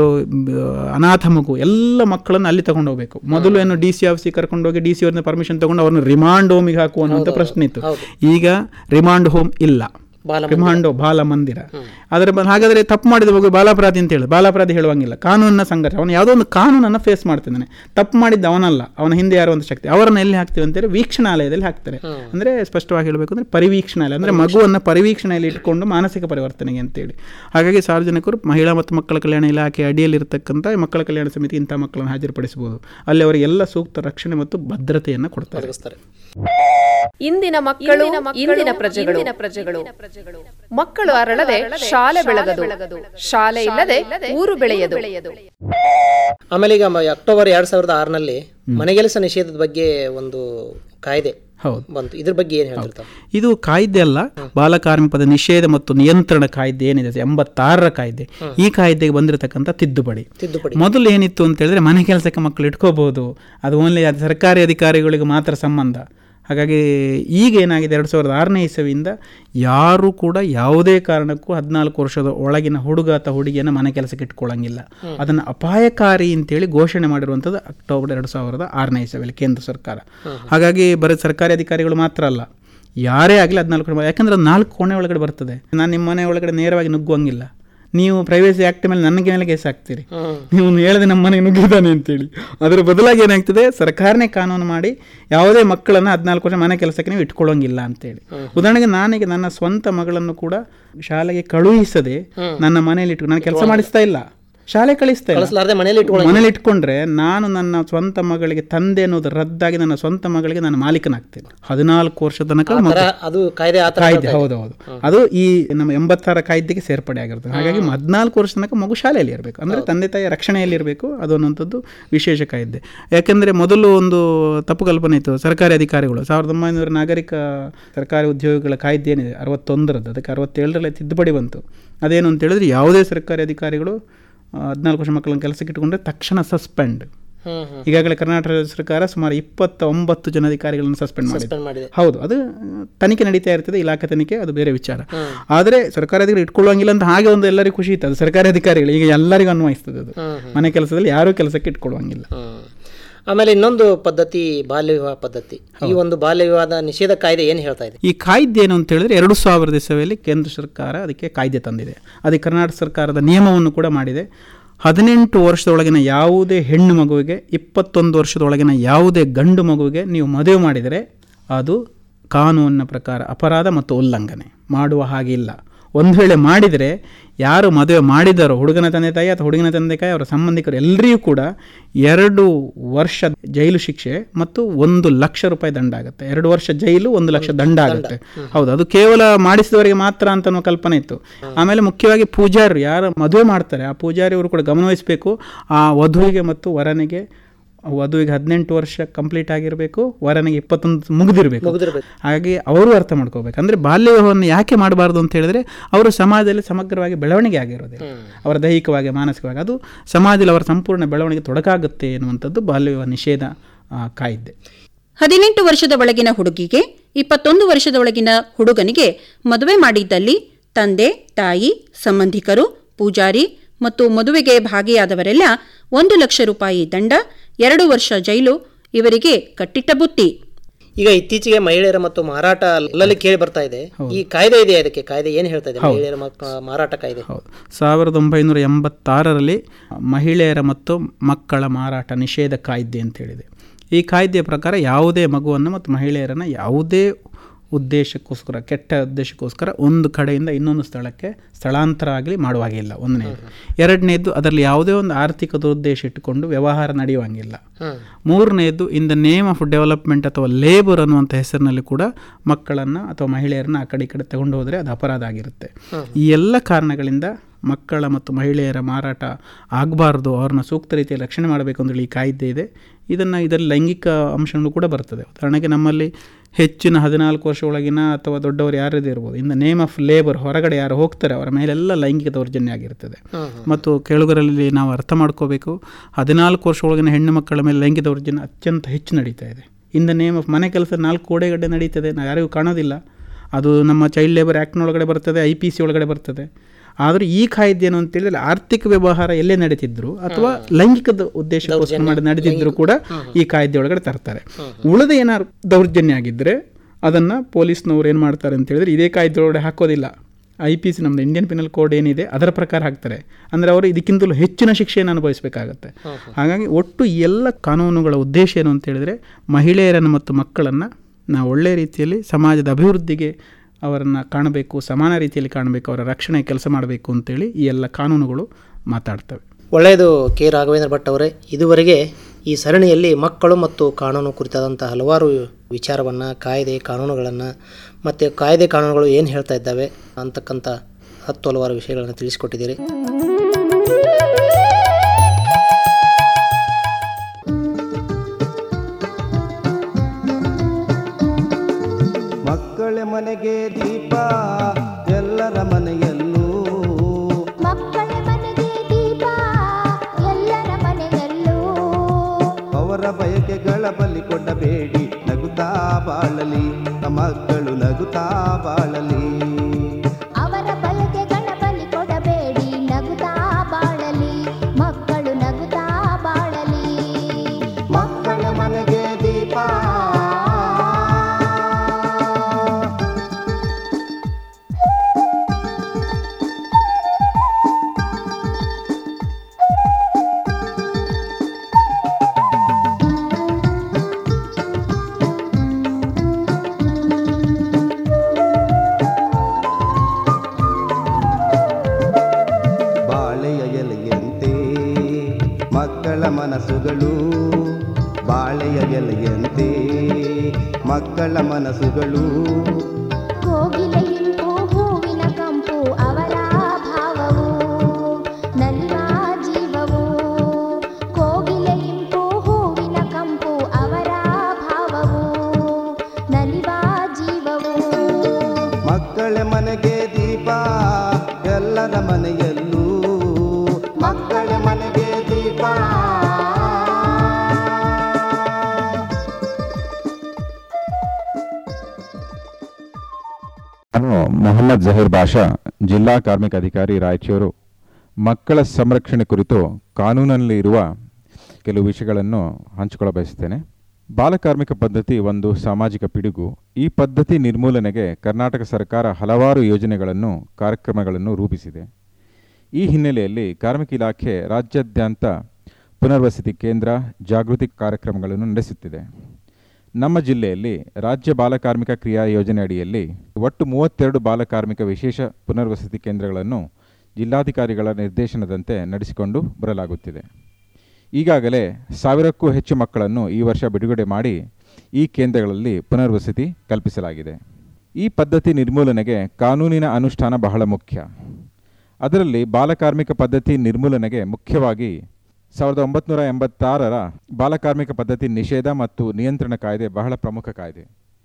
ಅನಾಥ ಮಗು, ಎಲ್ಲ ಮಕ್ಕಳನ್ನು ಅಲ್ಲಿ ತಗೊಂಡು ಹೋಗಬೇಕು. ಮೊದಲು ಏನು ಡಿ ಸಿ ಆಫೀಸಿಗೆ ಕರ್ಕೊಂಡೋಗಿ ಡಿ ಸಿ ಅವ್ರನ್ನ ಪರ್ಮಿಷನ್ ತಗೊಂಡು ಅವ್ರನ್ನ ರಿಮಾಂಡ್ ಹೋಮಿಗೆ ಹಾಕುವಂಥ ಪ್ರಶ್ನೆ ಇತ್ತು. ಈಗ ರಿಮಾಂಡ್ ಹೋಮ್ ಇಲ್ಲ, ರಿಮಾಂಡೋ ಬಾಲ ಮಂದಿರ. ಅದರ ಹಾಗಾದರೆ ತಪ್ಪು ಮಾಡಿದ ಮಗು ಬಾಲಾಪರಾಧಿ ಅಂತ ಹೇಳಿ ಬಾಲಾಪರಾಧಿ ಹೇಳುವಂಗಿಲ್ಲ. ಕಾನೂನಿನ ಸಂಘರ್ಷ, ಅವನು ಯಾವುದೋ ಒಂದು ಕಾನೂನನ್ನು ಫೇಸ್ ಮಾಡ್ತಿದ್ದಾನೆ. ತಪ್ಪು ಮಾಡಿದ್ದ ಅವನಲ್ಲ, ಅವನ ಹಿಂದೆ ಯಾರೋ ಒಂದು ಶಕ್ತಿ. ಅವರನ್ನು ಎಲ್ಲಿ ಹಾಕ್ತೀವಿ ಅಂತೇಳಿ ವೀಕ್ಷಣಾಲಯದಲ್ಲಿ ಹಾಕ್ತಾರೆ. ಅಂದರೆ ಸ್ಪಷ್ಟವಾಗಿ ಹೇಳಬೇಕು ಅಂದರೆ ಪರಿವೀಕ್ಷಣಾಲಯ, ಅಂದರೆ ಮಗುವನ್ನು ಪರಿವೀಕ್ಷಣೆಯಲ್ಲಿ ಇಟ್ಕೊಂಡು ಮಾನಸಿಕ ಪರಿವರ್ತನೆಗೆ ಅಂತೇಳಿ. ಹಾಗಾಗಿ ಸಾರ್ವಜನಿಕರು ಮಹಿಳಾ ಮತ್ತು ಮಕ್ಕಳ ಕಲ್ಯಾಣ ಇಲಾಖೆ ಅಡಿಯಲ್ಲಿರ್ತಕ್ಕಂಥ ಮಕ್ಕಳ ಕಲ್ಯಾಣ ಸಮಿತಿ ಇಂಥ ಮಕ್ಕಳನ್ನು ಹಾಜರುಪಡಿಸಬಹುದು. ಅಲ್ಲಿ ಅವರಿಗೆಲ್ಲ ಸೂಕ್ತ ರಕ್ಷಣೆ ಮತ್ತು ಭದ್ರತೆಯನ್ನು ಕೊಡ್ತಾರೆ. ಇಂದಿನ ಮಕ್ಕಳು ಇಂದಿನ ಪ್ರಜೆಗಳು ಪ್ರಜೆಗಳು ಮಕ್ಕಳು ಅರಳದೆ ಶಾಲೆ ಬೆಳಗದು, ಶಾಲೆ ಇಲ್ಲದೆ ಊರು ಬೆಳೆಯದು. ಆಮೇಲೆ ಈಗ ಅಕ್ಟೋಬರ್ ಎರಡ್ ಸಾವಿರದ ಆರನಲ್ಲಿ ಮನೆಗೆಲಸ ನಿಷೇಧದ ಬಗ್ಗೆ ಒಂದು ಕಾಯ್ದೆ ಹೌದು ಬಂತು. ಇದ್ರ ಬಗ್ಗೆ ಏನು ಹೇಳ್ತಾರೆ? ಇದು ಕಾಯ್ದೆ ಅಲ್ಲ, ಬಾಲಕಾರ್ಮಿಕದ ನಿಷೇಧ ಮತ್ತು ನಿಯಂತ್ರಣ ಕಾಯ್ದೆ ಏನಿದೆ ಎಂಬತ್ತಾರರ ಕಾಯ್ದೆ. ಈ ಕಾಯ್ದೆಗೆ ಬಂದಿರತಕ್ಕಂಥ ತಿದ್ದುಪಡಿ. ಮೊದಲು ಏನಿತ್ತು ಅಂತ ಹೇಳಿದ್ರೆ ಮನೆ ಕೆಲಸಕ್ಕೆ ಮಕ್ಕಳು ಇಟ್ಕೋಬಹುದು, ಅದು ಓನ್ಲಿ ಅದು ಸರ್ಕಾರಿ ಅಧಿಕಾರಿಗಳಿಗೆ ಮಾತ್ರ ಸಂಬಂಧ. ಹಾಗಾಗಿ ಈಗ ಏನಾಗಿದೆ, ಎರಡು ಸಾವಿರದ ಆರನೇ ಇಸವಿಯಿಂದ ಯಾರೂ ಕೂಡ ಯಾವುದೇ ಕಾರಣಕ್ಕೂ ಹದಿನಾಲ್ಕು ವರ್ಷದ ಒಳಗಿನ ಹುಡುಗ ಅಥವಾ ಹುಡುಗಿಯನ್ನು ಮನೆ ಕೆಲಸಕ್ಕೆ ಇಟ್ಕೊಳ್ಳಂಗಿಲ್ಲ. ಅದನ್ನು ಅಪಾಯಕಾರಿ ಅಂತೇಳಿ ಘೋಷಣೆ ಮಾಡಿರುವಂಥದ್ದು ಅಕ್ಟೋಬರ್ ಎರಡು ಸಾವಿರದ ಆರನೇ ಇಸವಿಯಲ್ಲಿ ಕೇಂದ್ರ ಸರ್ಕಾರ. ಹಾಗಾಗಿ ಬರೀ ಸರ್ಕಾರಿ ಅಧಿಕಾರಿಗಳು ಮಾತ್ರ ಅಲ್ಲ, ಯಾರೇ ಆಗಲಿ ಹದಿನಾಲ್ಕು ವರ್ಷ, ಯಾಕೆಂದರೆ ಅದು ನಾಲ್ಕು ಕೋಣೆ ಒಳಗಡೆ ಬರ್ತದೆ. ನಾನು ನಿಮ್ಮ ಮನೆ ಒಳಗಡೆ ನೇರವಾಗಿ ನುಗ್ಗುವಂಗಿಲ್ಲ. ನೀವು ಪ್ರೈವೇಸಿ ಆ್ಯಕ್ಟ್ ಮೇಲೆ ನನಗೆ ಮೇಲೆ ಕೇಸ್ ಹಾಕ್ತೀರಿ, ನೀವು ಹೇಳಿದೆ ನಮ್ಮ ಮನೆಗೆ ನುಗ್ಗಿದ್ದಾನೆ ಅಂತೇಳಿ. ಅದರ ಬದಲಾಗಿ ಏನಾಗ್ತದೆ, ಸರ್ಕಾರನೇ ಕಾನೂನು ಮಾಡಿ ಯಾವುದೇ ಮಕ್ಕಳನ್ನು ಹದಿನಾಲ್ಕು ವರ್ಷ ಮನೆ ಕೆಲಸಕ್ಕೆ ನೀವು ಇಟ್ಕೊಳ್ಳೋಂಗಿಲ್ಲ ಅಂತೇಳಿ. ಉದಾಹರಣೆಗೆ ನಾನೀಗ ನನ್ನ ಸ್ವಂತ ಮಗಳನ್ನು ಕೂಡ ಶಾಲೆಗೆ ಕಳುಹಿಸದೆ ನನ್ನ ಮನೆಯಲ್ಲಿ ಇಟ್ಟು ನಾನು ಕೆಲಸ ಮಾಡಿಸ್ತಾ ಇಲ್ಲ, ಶಾಲೆ ಕಳಿಸ್ತಾ ಇಲ್ಲ, ಮನೇಲಿ ಇಟ್ಕೊಂಡ್ರೆ ನಾನು ನನ್ನ ಸ್ವಂತ ಮಗಳಿಗೆ ತಂದೆ ಅನ್ನೋದು ರದ್ದಾಗಿ ನನ್ನ ಸ್ವಂತ ಮಗಳಿಗೆ ನಾನು ಮಾಲೀಕನಾಗ್ತೇನೆ. ಹದಿನಾಲ್ಕು ವರ್ಷ ತನಕ ಅದು ಕಾಯ್ದೆ ಹೌದೌದು, ಅದು ಈ ನಮ್ಮ ಎಂಬತ್ತಾರ ಕಾಯ್ದೆಗೆ ಸೇರ್ಪಡೆ ಆಗಿರ್ತದೆ. ಹಾಗಾಗಿ ಹದಿನಾಲ್ಕು ವರ್ಷ ತನಕ ಮಗು ಶಾಲೆಯಲ್ಲಿ ಇರಬೇಕು, ಅಂದರೆ ತಂದೆ ತಾಯಿಯ ರಕ್ಷಣೆಯಲ್ಲಿ ಇರಬೇಕು. ಅದು ಅನ್ನುವಂಥದ್ದು ವಿಶೇಷ ಕಾಯ್ದೆ. ಯಾಕೆಂದರೆ ಮೊದಲು ಒಂದು ತಪ್ಪು ಕಲ್ಪನೆ ಇತ್ತು, ಸರ್ಕಾರಿ ಅಧಿಕಾರಿಗಳು ಸಾವಿರದ ಒಂಬೈನೂರ ನಾಗರಿಕ ಸರ್ಕಾರಿ ಉದ್ಯೋಗಿಗಳ ಕಾಯ್ದೆ ಏನಿದೆ ಅರವತ್ತೊಂದರದ್ದು, ಅದಕ್ಕೆ ಅರವತ್ತೇಳರಲ್ಲಿ ತಿದ್ದುಪಡಿ ಬಂತು. ಅದೇನು ಅಂತ ಹೇಳಿದ್ರೆ ಯಾವುದೇ ಸರ್ಕಾರಿ ಅಧಿಕಾರಿಗಳು ಹದಿನಾಲ್ಕು ವರ್ಷ ಮಕ್ಕಳನ್ನು ಕೆಲಸಕ್ಕೆ ಇಟ್ಟುಕೊಂಡ್ರೆ ತಕ್ಷಣ ಸಸ್ಪೆಂಡ್, ಈಗಾಗಲೇ ಕರ್ನಾಟಕ ಸರ್ಕಾರ ಸುಮಾರು ಇಪ್ಪತ್ತ ಒಂಬತ್ತು ಜನ ಅಧಿಕಾರಿಗಳನ್ನು ಸಸ್ಪೆಂಡ್ ಮಾಡಿದೆ. ಹೌದು, ಅದು ತನಿಖೆ ನಡೀತಾ ಇರ್ತದೆ, ಇಲಾಖೆ ತನಿಖೆ, ಅದು ಬೇರೆ ವಿಚಾರ. ಆದರೆ ಸರ್ಕಾರಿ ಅಧಿಕಾರಿ ಇಟ್ಕೊಳ್ಳುವಂಗಿಲ್ಲ ಅಂತ ಹಾಗೆ ಒಂದು ಎಲ್ಲರಿಗೂ ಖುಷಿ ಇತ್ತು. ಅದು ಸರ್ಕಾರಿ ಅಧಿಕಾರಿಗಳು ಈಗ ಎಲ್ಲರಿಗೂ ಅನ್ವಯಿಸ್ತದೆ. ಅದು ಮನೆ ಕೆಲಸದಲ್ಲಿ ಯಾರೂ ಕೆಲಸಕ್ಕೆ ಇಟ್ಕೊಳ್ಳುವಂಗಿಲ್ಲ. ಆಮೇಲೆ ಇನ್ನೊಂದು ಪದ್ಧತಿ ಬಾಲ್ಯ ವಿವಾಹ ಪದ್ಧತಿ. ಈ ಒಂದು ಬಾಲ್ಯ ವಿವಾಹದ ನಿಷೇಧ ಕಾಯ್ದೆ ಏನು ಹೇಳ್ತಾ ಇದೆ? ಈ ಕಾಯ್ದೆ ಏನು ಅಂತ ಹೇಳಿದ್ರೆ ಎರಡು ಸಾವಿರದ ಇಸವಿಯಲ್ಲಿ ಕೇಂದ್ರ ಸರ್ಕಾರ ಅದಕ್ಕೆ ಕಾಯ್ದೆ ತಂದಿದೆ. ಅದಕ್ಕೆ ಕರ್ನಾಟಕ ಸರ್ಕಾರದ ನಿಯಮವನ್ನು ಕೂಡ ಮಾಡಿದೆ. ಹದಿನೆಂಟು ವರ್ಷದೊಳಗಿನ ಯಾವುದೇ ಹೆಣ್ಣು ಮಗುವಿಗೆ, ಇಪ್ಪತ್ತೊಂದು ವರ್ಷದೊಳಗಿನ ಯಾವುದೇ ಗಂಡು ಮಗುವಿಗೆ ನೀವು ಮದುವೆ ಮಾಡಿದರೆ ಅದು ಕಾನೂನಿನ ಪ್ರಕಾರ ಅಪರಾಧ ಮತ್ತು ಉಲ್ಲಂಘನೆ, ಮಾಡುವ ಹಾಗಿಲ್ಲ. ಒಂದು ವೇಳೆ ಮಾಡಿದರೆ ಯಾರು ಮದುವೆ ಮಾಡಿದಾರೋ, ಹುಡುಗನ ತಂದೆ ತಾಯಿ ಅಥವಾ ಹುಡುಗಿನ ತಂದೆ ತಾಯಿ ಅವರ ಸಂಬಂಧಿಕರು ಎಲ್ಲರಿಗೂ ಕೂಡ ಎರಡು ವರ್ಷ ಜೈಲು ಶಿಕ್ಷೆ ಮತ್ತು ಒಂದು ಲಕ್ಷ ರೂಪಾಯಿ ದಂಡ ಆಗುತ್ತೆ. ಎರಡು ವರ್ಷ ಜೈಲು, ಒಂದು ಲಕ್ಷ ದಂಡ ಆಗುತ್ತೆ. ಹೌದು, ಅದು ಕೇವಲ ಮಾಡಿಸಿದವರಿಗೆ ಮಾತ್ರ ಅಂತ ಅನ್ನೋ ಕಲ್ಪನೆ ಇತ್ತು. ಆಮೇಲೆ ಮುಖ್ಯವಾಗಿ ಪೂಜಾರಿ ಯಾರು ಮದುವೆ ಮಾಡ್ತಾರೆ ಆ ಪೂಜಾರಿ ಅವರು ಕೂಡ ಗಮನವಹಿಸಬೇಕು. ಆ ವಧುವಿಗೆ ಮತ್ತು ವರನಿಗೆ, ವಧುವಿಗೆ ಹದಿನೆಂಟು ವರ್ಷ ಕಂಪ್ಲೀಟ್ ಆಗಿರಬೇಕು, ವರನಿಗೆ ಇಪ್ಪತ್ತೊಂದು ಮುಗಿದಿರಬೇಕು. ಹಾಗೆ ಅವರು ಅರ್ಥ ಮಾಡ್ಕೋಬೇಕು. ಅಂದರೆ ಬಾಲ್ಯ ವಿವಾಹವನ್ನು ಯಾಕೆ ಮಾಡಬಾರ್ದು ಅಂತ ಹೇಳಿದ್ರೆ ಅವರು ಸಮಾಜದಲ್ಲಿ ಸಮಗ್ರವಾಗಿ ಬೆಳವಣಿಗೆ ಆಗಿರೋದಿಲ್ಲ, ಅವರ ದೈಹಿಕವಾಗಿ ಮಾನಸಿಕವಾಗಿ. ಅದು ಸಮಾಜದಲ್ಲಿ ಅವರ ಸಂಪೂರ್ಣ ಬೆಳವಣಿಗೆ ತೊಡಕಾಗುತ್ತೆ ಎನ್ನುವಂಥದ್ದು ಬಾಲ್ಯ ವಿವಾಹ ನಿಷೇಧ ಕಾಯ್ದೆ. ಹದಿನೆಂಟು ವರ್ಷದ ಒಳಗಿನ ಹುಡುಗಿಗೆ, ಇಪ್ಪತ್ತೊಂದು ವರ್ಷದ ಒಳಗಿನ ಹುಡುಗನಿಗೆ ಮದುವೆ ಮಾಡಿದ್ದಲ್ಲಿ ತಂದೆ ತಾಯಿ, ಸಂಬಂಧಿಕರು, ಪೂಜಾರಿ ಮತ್ತು ಮದುವೆಗೆ ಭಾಗಿಯಾದವರೆಲ್ಲ ಒಂದು ಲಕ್ಷ ರೂಪಾಯಿ ದಂಡ, ಎರಡು ವರ್ಷ ಜೈಲು, ಇವರಿಗೆ ಕಟ್ಟಿಟ್ಟ ಬುತ್ತಿ. ಈಗ ಇತ್ತೀಚೆಗೆ ಮಹಿಳೆಯರ ಮತ್ತು ಮಾರಾಟ ಅಲ್ಲಲ್ಲಿ ಕೇಳಿ ಬರ್ತಾ ಇದೆ. ಈ ಕಾಯ್ದೆ ಇದೆ, ಅದಕ್ಕೆ ಕಾಯ್ದೆ ಏನು ಹೇಳ್ತಾ ಇದೆ? ಮಹಿಳೆಯರ ಮಾರಾಟ ಕಾಯ್ದೆ ಹೌದು, ಸಾವಿರದ ಒಂಬೈನೂರ ಎಂಬತ್ತಾರರಲ್ಲಿ ಮಹಿಳೆಯರ ಮತ್ತು ಮಕ್ಕಳ ಮಾರಾಟ ನಿಷೇಧ ಕಾಯ್ದೆ ಅಂತ ಹೇಳಿದೆ. ಈ ಕಾಯ್ದೆಯ ಪ್ರಕಾರ ಯಾವುದೇ ಮಗುವನ್ನು ಮತ್ತು ಮಹಿಳೆಯರನ್ನು ಯಾವುದೇ ಉದ್ದೇಶಕ್ಕೋಸ್ಕರ, ಕೆಟ್ಟ ಉದ್ದೇಶಕ್ಕೋಸ್ಕರ ಒಂದು ಕಡೆಯಿಂದ ಇನ್ನೊಂದು ಸ್ಥಳಕ್ಕೆ ಸ್ಥಳಾಂತರ ಆಗಲಿ ಮಾಡುವಾಗಿಲ್ಲ. ಒಂದನೇದು. ಎರಡನೇದು, ಅದರಲ್ಲಿ ಯಾವುದೇ ಒಂದು ಆರ್ಥಿಕ ದುರುದ್ದೇಶ ಇಟ್ಟುಕೊಂಡು ವ್ಯವಹಾರ ನಡೆಯುವಂಗಿಲ್ಲ. ಮೂರನೇದು, in the name of development ಅಥವಾ ಲೇಬರ್ ಅನ್ನುವಂಥ ಹೆಸರಿನಲ್ಲಿ ಕೂಡ ಮಕ್ಕಳನ್ನು ಅಥವಾ ಮಹಿಳೆಯರನ್ನು ಆ ಕಡೆ ಈ ಕಡೆ ತಗೊಂಡು ಹೋದರೆ ಅದು ಅಪರಾಧ ಆಗಿರುತ್ತೆ. ಈ ಎಲ್ಲ ಕಾರಣಗಳಿಂದ ಮಕ್ಕಳ ಮತ್ತು ಮಹಿಳೆಯರ ಮಾರಾಟ ಆಗಬಾರ್ದು, ಅವ್ರನ್ನ ಸೂಕ್ತ ರೀತಿಯಲ್ಲಿ ರಕ್ಷಣೆ ಮಾಡಬೇಕು ಅಂತೇಳಿ ಈ ಕಾಯ್ದೆ ಇದೆ. ಇದನ್ನು ಇದರಲ್ಲಿ ಲೈಂಗಿಕ ಅಂಶಗಳು ಕೂಡ ಬರ್ತದೆ. ಉದಾಹರಣೆಗೆ ನಮ್ಮಲ್ಲಿ ಹೆಚ್ಚಿನ ಹದಿನಾಲ್ಕು ವರ್ಷ ಒಳಗಿನ ಅಥವಾ ದೊಡ್ಡವರು ಯಾರದೇ ಇರ್ಬೋದು, in the name of labour ಹೊರಗಡೆ ಯಾರು ಹೋಗ್ತಾರೆ ಅವರ ಮೇಲೆಲ್ಲ ಲೈಂಗಿಕ ದೌರ್ಜನ್ಯ ಆಗಿರ್ತದೆ. ಮತ್ತು ಕೇಳುಗರಲ್ಲಿ ನಾವು ಅರ್ಥ ಮಾಡ್ಕೋಬೇಕು, ಹದಿನಾಲ್ಕು ವರ್ಷ ಒಳಗಿನ ಹೆಣ್ಣು ಮಕ್ಕಳ ಮೇಲೆ ಲೈಂಗಿಕ ದೌರ್ಜನ್ಯ ಅತ್ಯಂತ ಹೆಚ್ಚು ನಡೀತಾ ಇದೆ. ಇನ್ ದ ನೇಮ್ ಆಫ್ ಮನೆ ಕೆಲಸ ನಾಲ್ಕು ಗೋಡೆಗಡ್ಡೆ ನಡೀತದೆ, ನಾವು ಯಾರಿಗೂ ಕಾಣೋದಿಲ್ಲ. ಅದು ನಮ್ಮ ಚೈಲ್ಡ್ ಲೇಬರ್ ಆ್ಯಕ್ಟ್ನೊಳಗಡೆ ಬರ್ತದೆ, ಐ ಪಿ ಸಿ ಒಳಗಡೆ ಬರ್ತದೆ. ಆದರೆ ಈ ಕಾಯ್ದೆ ಏನು ಅಂತೇಳಿದ್ರೆ ಆರ್ಥಿಕ ವ್ಯವಹಾರ ಎಲ್ಲೇ ನಡೀತಿದ್ರು ಅಥವಾ ಲೈಂಗಿಕದ ಉದ್ದೇಶಕ್ಕೋಸ್ಕರ ಮಾಡಿ ನಡೆದಿದ್ರು ಕೂಡ ಈ ಕಾಯ್ದೆ ಒಳಗಡೆ ತರ್ತಾರೆ. ಉಳಿದ ಏನಾದ್ರು ದೌರ್ಜನ್ಯ ಆಗಿದ್ದರೆ ಅದನ್ನು ಪೊಲೀಸ್ನವ್ರು ಏನು ಮಾಡ್ತಾರೆ ಅಂತ ಹೇಳಿದ್ರೆ ಇದೇ ಕಾಯ್ದೆ ಒಳಗಡೆ ಹಾಕೋದಿಲ್ಲ. ಐ ಪಿ ಸಿ, ನಮ್ಮದು ಇಂಡಿಯನ್ ಪಿನಲ್ ಕೋಡ್ ಏನಿದೆ ಅದರ ಪ್ರಕಾರ ಹಾಕ್ತಾರೆ. ಅಂದರೆ ಅವರು ಇದಕ್ಕಿಂತಲೂ ಹೆಚ್ಚಿನ ಶಿಕ್ಷೆಯನ್ನು ಅನುಭವಿಸಬೇಕಾಗತ್ತೆ. ಹಾಗಾಗಿ ಒಟ್ಟು ಎಲ್ಲ ಕಾನೂನುಗಳ ಉದ್ದೇಶ ಏನು ಅಂತ ಹೇಳಿದ್ರೆ ಮಹಿಳೆಯರನ್ನು ಮತ್ತು ಮಕ್ಕಳನ್ನು ನಾವು ಒಳ್ಳೆಯ ರೀತಿಯಲ್ಲಿ ಸಮಾಜದ ಅಭಿವೃದ್ಧಿಗೆ ಅವರನ್ನು ಕಾಣಬೇಕು, ಸಮಾನ ರೀತಿಯಲ್ಲಿ ಕಾಣಬೇಕು, ಅವರ ರಕ್ಷಣೆ ಕೆಲಸ ಮಾಡಬೇಕು ಅಂತೇಳಿ ಈ ಎಲ್ಲ ಕಾನೂನುಗಳು ಮಾತಾಡ್ತವೆ. ಒಳ್ಳೆಯದು. ಕೆ ರಾಘವೇಂದ್ರ ಭಟ್ ಅವರೇ, ಇದುವರೆಗೆ ಈ ಸರಣಿಯಲ್ಲಿ ಮಕ್ಕಳು ಮತ್ತು ಕಾನೂನು ಕುರಿತಾದಂಥ ಹಲವಾರು ವಿಚಾರವನ್ನು, ಕಾಯ್ದೆ ಕಾನೂನುಗಳನ್ನು ಮತ್ತು ಕಾಯ್ದೆ ಕಾನೂನುಗಳು ಏನು ಹೇಳ್ತಾ ಇದ್ದಾವೆ ಅಂತಕ್ಕಂಥ ಹತ್ತು ಹಲವಾರು ವಿಷಯಗಳನ್ನು ತಿಳಿಸಿಕೊಟ್ಟಿದ್ದೀರಿ. ಮಕ್ಕಳ ಮನೆಗೆ ದೀಪ ಎಲ್ಲರ ಮನೆಯಲ್ಲೂ, ಮಕ್ಕಳ ಮನೆಗೆ ದೀಪ ಎಲ್ಲರ ಮನೆಯಲ್ಲೂ, ಅವರ ಬಯಕೆಗಳ ಬಲಿ ಕೊಡಬೇಡಿ, ನಗುತ್ತಾ ಬಾಳಲಿ ಮಕ್ಕಳು, ನಗುತ್ತಾ ಬಾಳಲಿ. ಅವರ ಬಯಕೆಗಳ ಬಲಿ ಕೊಡಬೇಡಿ, ನಗುತ್ತಾ ಬಾಳಲಿ ಮಕ್ಕಳು, ನಗುತ್ತಾ ಬಾಳಲಿ. ಮಕ್ಕಳ ಮನೆಗೆ ದೀಪ ಮನಸ್ಸುಗಳು, ಬಾಳೆಯ ಎಲೆಯಂತೆ ಮಕ್ಕಳ ಮನಸ್ಸುಗಳು. ಕೋಗಿಲೆಯಿಂಪು ಹೂವಿನ ಕಂಪು ಅವರ ಭಾವವು, ನಲಿವ ಜೀವವು. ಕೋಗಿಲೆಯಿಂಪು ಹೂವಿನ ಕಂಪು ಅವರ ಭಾವವು, ನಲಿವ ಜೀವವು. ಮಕ್ಕಳ ಮನೆಗೆ ದೀಪ ಎಲ್ಲರ ಮನೆಯಲ್ಲೂ, ಮಕ್ಕಳ ಮನೆಗೆ ದೀಪ ಮೊಹಮ್ಮದ್ ಜಹೀರ್ ಬಾಷಾ, ಜಿಲ್ಲಾ ಕಾರ್ಮಿಕ ಅಧಿಕಾರಿ, ರಾಯಚೂರು. ಮಕ್ಕಳ ಸಂರಕ್ಷಣೆ ಕುರಿತು ಕಾನೂನಲ್ಲಿ ಇರುವ ಕೆಲವು ವಿಷಯಗಳನ್ನು ಹಂಚಿಕೊಳ್ಳ ಬಯಸುತ್ತೇನೆ. ಬಾಲಕಾರ್ಮಿಕ ಪದ್ಧತಿ ಒಂದು ಸಾಮಾಜಿಕ ಪಿಡುಗು. ಈ ಪದ್ಧತಿ ನಿರ್ಮೂಲನೆಗೆ ಕರ್ನಾಟಕ ಸರ್ಕಾರ ಹಲವಾರು ಯೋಜನೆಗಳನ್ನು, ಕಾರ್ಯಕ್ರಮಗಳನ್ನು ರೂಪಿಸಿದೆ. ಈ ಹಿನ್ನೆಲೆಯಲ್ಲಿ ಕಾರ್ಮಿಕ ಇಲಾಖೆ ರಾಜ್ಯಾದ್ಯಂತ ಪುನರ್ವಸತಿ ಕೇಂದ್ರ, ಜಾಗೃತಿ ಕಾರ್ಯಕ್ರಮಗಳನ್ನು ನಡೆಸುತ್ತಿದೆ. ನಮ್ಮ ಜಿಲ್ಲೆಯಲ್ಲಿ ರಾಜ್ಯ ಬಾಲಕಾರ್ಮಿಕ ಕ್ರಿಯಾ ಯೋಜನೆ ಅಡಿಯಲ್ಲಿ ಒಟ್ಟು ಮೂವತ್ತೆರಡು ಬಾಲಕಾರ್ಮಿಕ ವಿಶೇಷ ಪುನರ್ವಸತಿ ಕೇಂದ್ರಗಳನ್ನು ಜಿಲ್ಲಾಧಿಕಾರಿಗಳ ನಿರ್ದೇಶನದಂತೆ ನಡೆಸಿಕೊಂಡು ಬರಲಾಗುತ್ತಿದೆ. ಈಗಾಗಲೇ ಸಾವಿರಕ್ಕೂ ಹೆಚ್ಚು ಮಕ್ಕಳನ್ನು ಈ ವರ್ಷ ಬಿಡುಗಡೆ ಮಾಡಿ ಈ ಕೇಂದ್ರಗಳಲ್ಲಿ ಪುನರ್ವಸತಿ ಕಲ್ಪಿಸಲಾಗಿದೆ. ಈ ಪದ್ಧತಿ ನಿರ್ಮೂಲನೆಗೆ ಕಾನೂನಿನ ಅನುಷ್ಠಾನ ಬಹಳ ಮುಖ್ಯ. ಅದರಲ್ಲಿ ಬಾಲಕಾರ್ಮಿಕ ಪದ್ಧತಿ ನಿರ್ಮೂಲನೆಗೆ ಮುಖ್ಯವಾಗಿ ಸಾವಿರದ ಒಂಬತ್ತು ಎಂಬತ್ತಾರರ ಬಾಲಕಾರ್ಮಿಕ ಪದ್ಧತಿ ನಿಷೇಧ ಮತ್ತು ನಿಯಂತ್ರಣ ಕಾಯ್ದೆ ಬಹಳ ಪ್ರಮುಖ ಕಾಯ್ದೆ.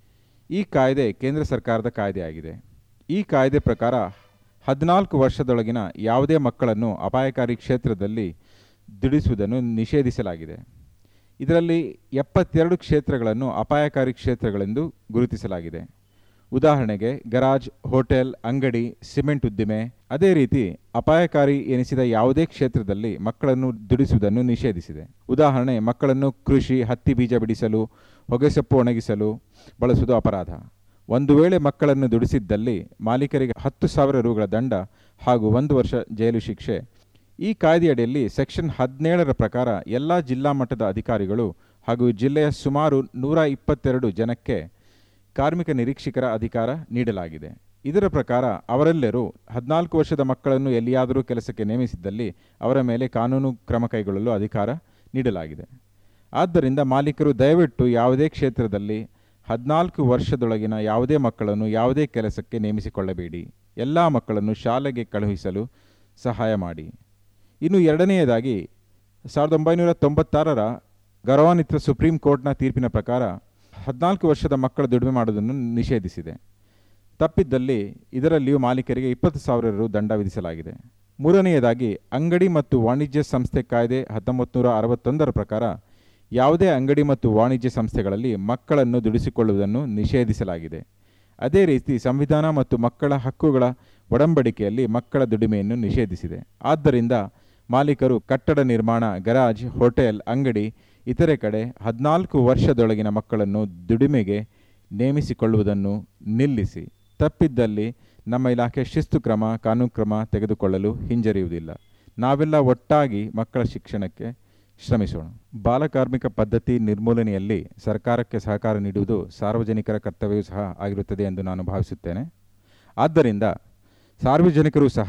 ಈ ಕಾಯ್ದೆ ಕೇಂದ್ರ ಸರ್ಕಾರದ ಕಾಯ್ದೆಯಾಗಿದೆ. ಈ ಕಾಯ್ದೆ ಪ್ರಕಾರ ಹದಿನಾಲ್ಕು ವರ್ಷದೊಳಗಿನ ಯಾವುದೇ ಮಕ್ಕಳನ್ನು ಅಪಾಯಕಾರಿ ಕ್ಷೇತ್ರದಲ್ಲಿ ದುಡಿಸುವುದನ್ನು ನಿಷೇಧಿಸಲಾಗಿದೆ. ಇದರಲ್ಲಿ ಎಪ್ಪತ್ತೆರಡು ಕ್ಷೇತ್ರಗಳನ್ನು ಅಪಾಯಕಾರಿ ಕ್ಷೇತ್ರಗಳೆಂದು ಗುರುತಿಸಲಾಗಿದೆ. ಉದಾಹರಣೆಗೆ ಗರಾಜ್, ಹೋಟೆಲ್, ಅಂಗಡಿ, ಸಿಮೆಂಟ್ ಉದ್ದಿಮೆ. ಅದೇ ರೀತಿ ಅಪಾಯಕಾರಿ ಎನಿಸಿದ ಯಾವುದೇ ಕ್ಷೇತ್ರದಲ್ಲಿ ಮಕ್ಕಳನ್ನು ದುಡಿಸುವುದನ್ನು ನಿಷೇಧಿಸಿದೆ. ಉದಾಹರಣೆ, ಮಕ್ಕಳನ್ನು ಕೃಷಿ, ಹತ್ತಿ ಬೀಜ ಬಿಡಿಸಲು, ಹೊಗೆಸೊಪ್ಪು ಒಣಗಿಸಲು ಬಳಸುವುದು ಅಪರಾಧ. ಒಂದು ವೇಳೆ ಮಕ್ಕಳನ್ನು ದುಡಿಸಿದ್ದಲ್ಲಿ ಮಾಲೀಕರಿಗೆ ಹತ್ತು ಸಾವಿರ ರುಗಳ ದಂಡ ಹಾಗೂ ಒಂದು ವರ್ಷ ಜೈಲು ಶಿಕ್ಷೆ. ಈ ಕಾಯ್ದೆಯಡಿಯಲ್ಲಿ ಸೆಕ್ಷನ್ ಹದಿನೇಳರ ಪ್ರಕಾರ ಎಲ್ಲ ಜಿಲ್ಲಾ ಮಟ್ಟದ ಅಧಿಕಾರಿಗಳು ಹಾಗೂ ಜಿಲ್ಲೆಯ ಸುಮಾರು ನೂರ ಇಪ್ಪತ್ತೆರಡು ಜನಕ್ಕೆ ಕಾರ್ಮಿಕ ನಿರೀಕ್ಷಕರ ಅಧಿಕಾರ ನೀಡಲಾಗಿದೆ. ಇದರ ಪ್ರಕಾರ ಅವರೆಲ್ಲರೂ ಹದಿನಾಲ್ಕು ವರ್ಷದ ಮಕ್ಕಳನ್ನು ಎಲ್ಲಿಯಾದರೂ ಕೆಲಸಕ್ಕೆ ನೇಮಿಸಿದ್ದಲ್ಲಿ ಅವರ ಮೇಲೆ ಕಾನೂನು ಕ್ರಮ ಕೈಗೊಳ್ಳಲು ಅಧಿಕಾರ ನೀಡಲಾಗಿದೆ. ಆದ್ದರಿಂದ ಮಾಲೀಕರು ದಯವಿಟ್ಟು ಯಾವುದೇ ಕ್ಷೇತ್ರದಲ್ಲಿ ಹದಿನಾಲ್ಕು ವರ್ಷದೊಳಗಿನ ಯಾವುದೇ ಮಕ್ಕಳನ್ನು ಯಾವುದೇ ಕೆಲಸಕ್ಕೆ ನೇಮಿಸಿಕೊಳ್ಳಬೇಡಿ. ಎಲ್ಲ ಮಕ್ಕಳನ್ನು ಶಾಲೆಗೆ ಕಳುಹಿಸಲು ಸಹಾಯ ಮಾಡಿ. ಇನ್ನು ಎರಡನೆಯದಾಗಿ ಸಾವಿರದ ಒಂಬೈನೂರ ತೊಂಬತ್ತಾರರ ಗೌರವಾನ್ವಿತ ಸುಪ್ರೀಂ ಕೋರ್ಟ್ನ ತೀರ್ಪಿನ ಪ್ರಕಾರ ಹದಿನಾಲ್ಕು ವರ್ಷದ ಮಕ್ಕಳ ದುಡಿಮೆ ಮಾಡುವುದನ್ನು ನಿಷೇಧಿಸಿದೆ. ತಪ್ಪಿದ್ದಲ್ಲಿ ಇದರಲ್ಲಿಯೂ ಮಾಲೀಕರಿಗೆ ಇಪ್ಪತ್ತು ಸಾವಿರ ರು ದಂಡ ವಿಧಿಸಲಾಗಿದೆ. ಮೂರನೆಯದಾಗಿ ಅಂಗಡಿ ಮತ್ತು ವಾಣಿಜ್ಯ ಸಂಸ್ಥೆ ಕಾಯ್ದೆ ಹತ್ತೊಂಬತ್ತು ನೂರ ಅರವತ್ತೊಂದರ ಪ್ರಕಾರ ಯಾವುದೇ ಅಂಗಡಿ ಮತ್ತು ವಾಣಿಜ್ಯ ಸಂಸ್ಥೆಗಳಲ್ಲಿ ಮಕ್ಕಳನ್ನು ದುಡಿಸಿಕೊಳ್ಳುವುದನ್ನು ನಿಷೇಧಿಸಲಾಗಿದೆ. ಅದೇ ರೀತಿ ಸಂವಿಧಾನ ಮತ್ತು ಮಕ್ಕಳ ಹಕ್ಕುಗಳ ಒಡಂಬಡಿಕೆಯಲ್ಲಿ ಮಕ್ಕಳ ದುಡಿಮೆಯನ್ನು ನಿಷೇಧಿಸಿದೆ. ಆದ್ದರಿಂದ ಮಾಲೀಕರು ಕಟ್ಟಡ ನಿರ್ಮಾಣ, ಗರಾಜ್, ಹೋಟೆಲ್, ಅಂಗಡಿ ಇತರೆ ಕಡೆ ಹದಿನಾಲ್ಕು ವರ್ಷದೊಳಗಿನ ಮಕ್ಕಳನ್ನು ದುಡಿಮೆಗೆ ನೇಮಿಸಿಕೊಳ್ಳುವುದನ್ನು ನಿಲ್ಲಿಸಿ. ತಪ್ಪಿದ್ದಲ್ಲಿ ನಮ್ಮ ಇಲಾಖೆ ಶಿಸ್ತು ಕ್ರಮ, ಕಾನೂನು ಕ್ರಮ ತೆಗೆದುಕೊಳ್ಳಲು ಹಿಂಜರಿಯುವುದಿಲ್ಲ. ನಾವೆಲ್ಲ ಒಟ್ಟಾಗಿ ಮಕ್ಕಳ ಶಿಕ್ಷಣಕ್ಕೆ ಶ್ರಮಿಸೋಣ. ಬಾಲಕಾರ್ಮಿಕ ಪದ್ಧತಿ ನಿರ್ಮೂಲನೆಯಲ್ಲಿ ಸರ್ಕಾರಕ್ಕೆ ಸಹಕಾರ ನೀಡುವುದು ಸಾರ್ವಜನಿಕರ ಕರ್ತವ್ಯವೂ ಸಹ ಆಗಿರುತ್ತದೆ ಎಂದು ನಾನು ಭಾವಿಸುತ್ತೇನೆ. ಆದ್ದರಿಂದ ಸಾರ್ವಜನಿಕರು ಸಹ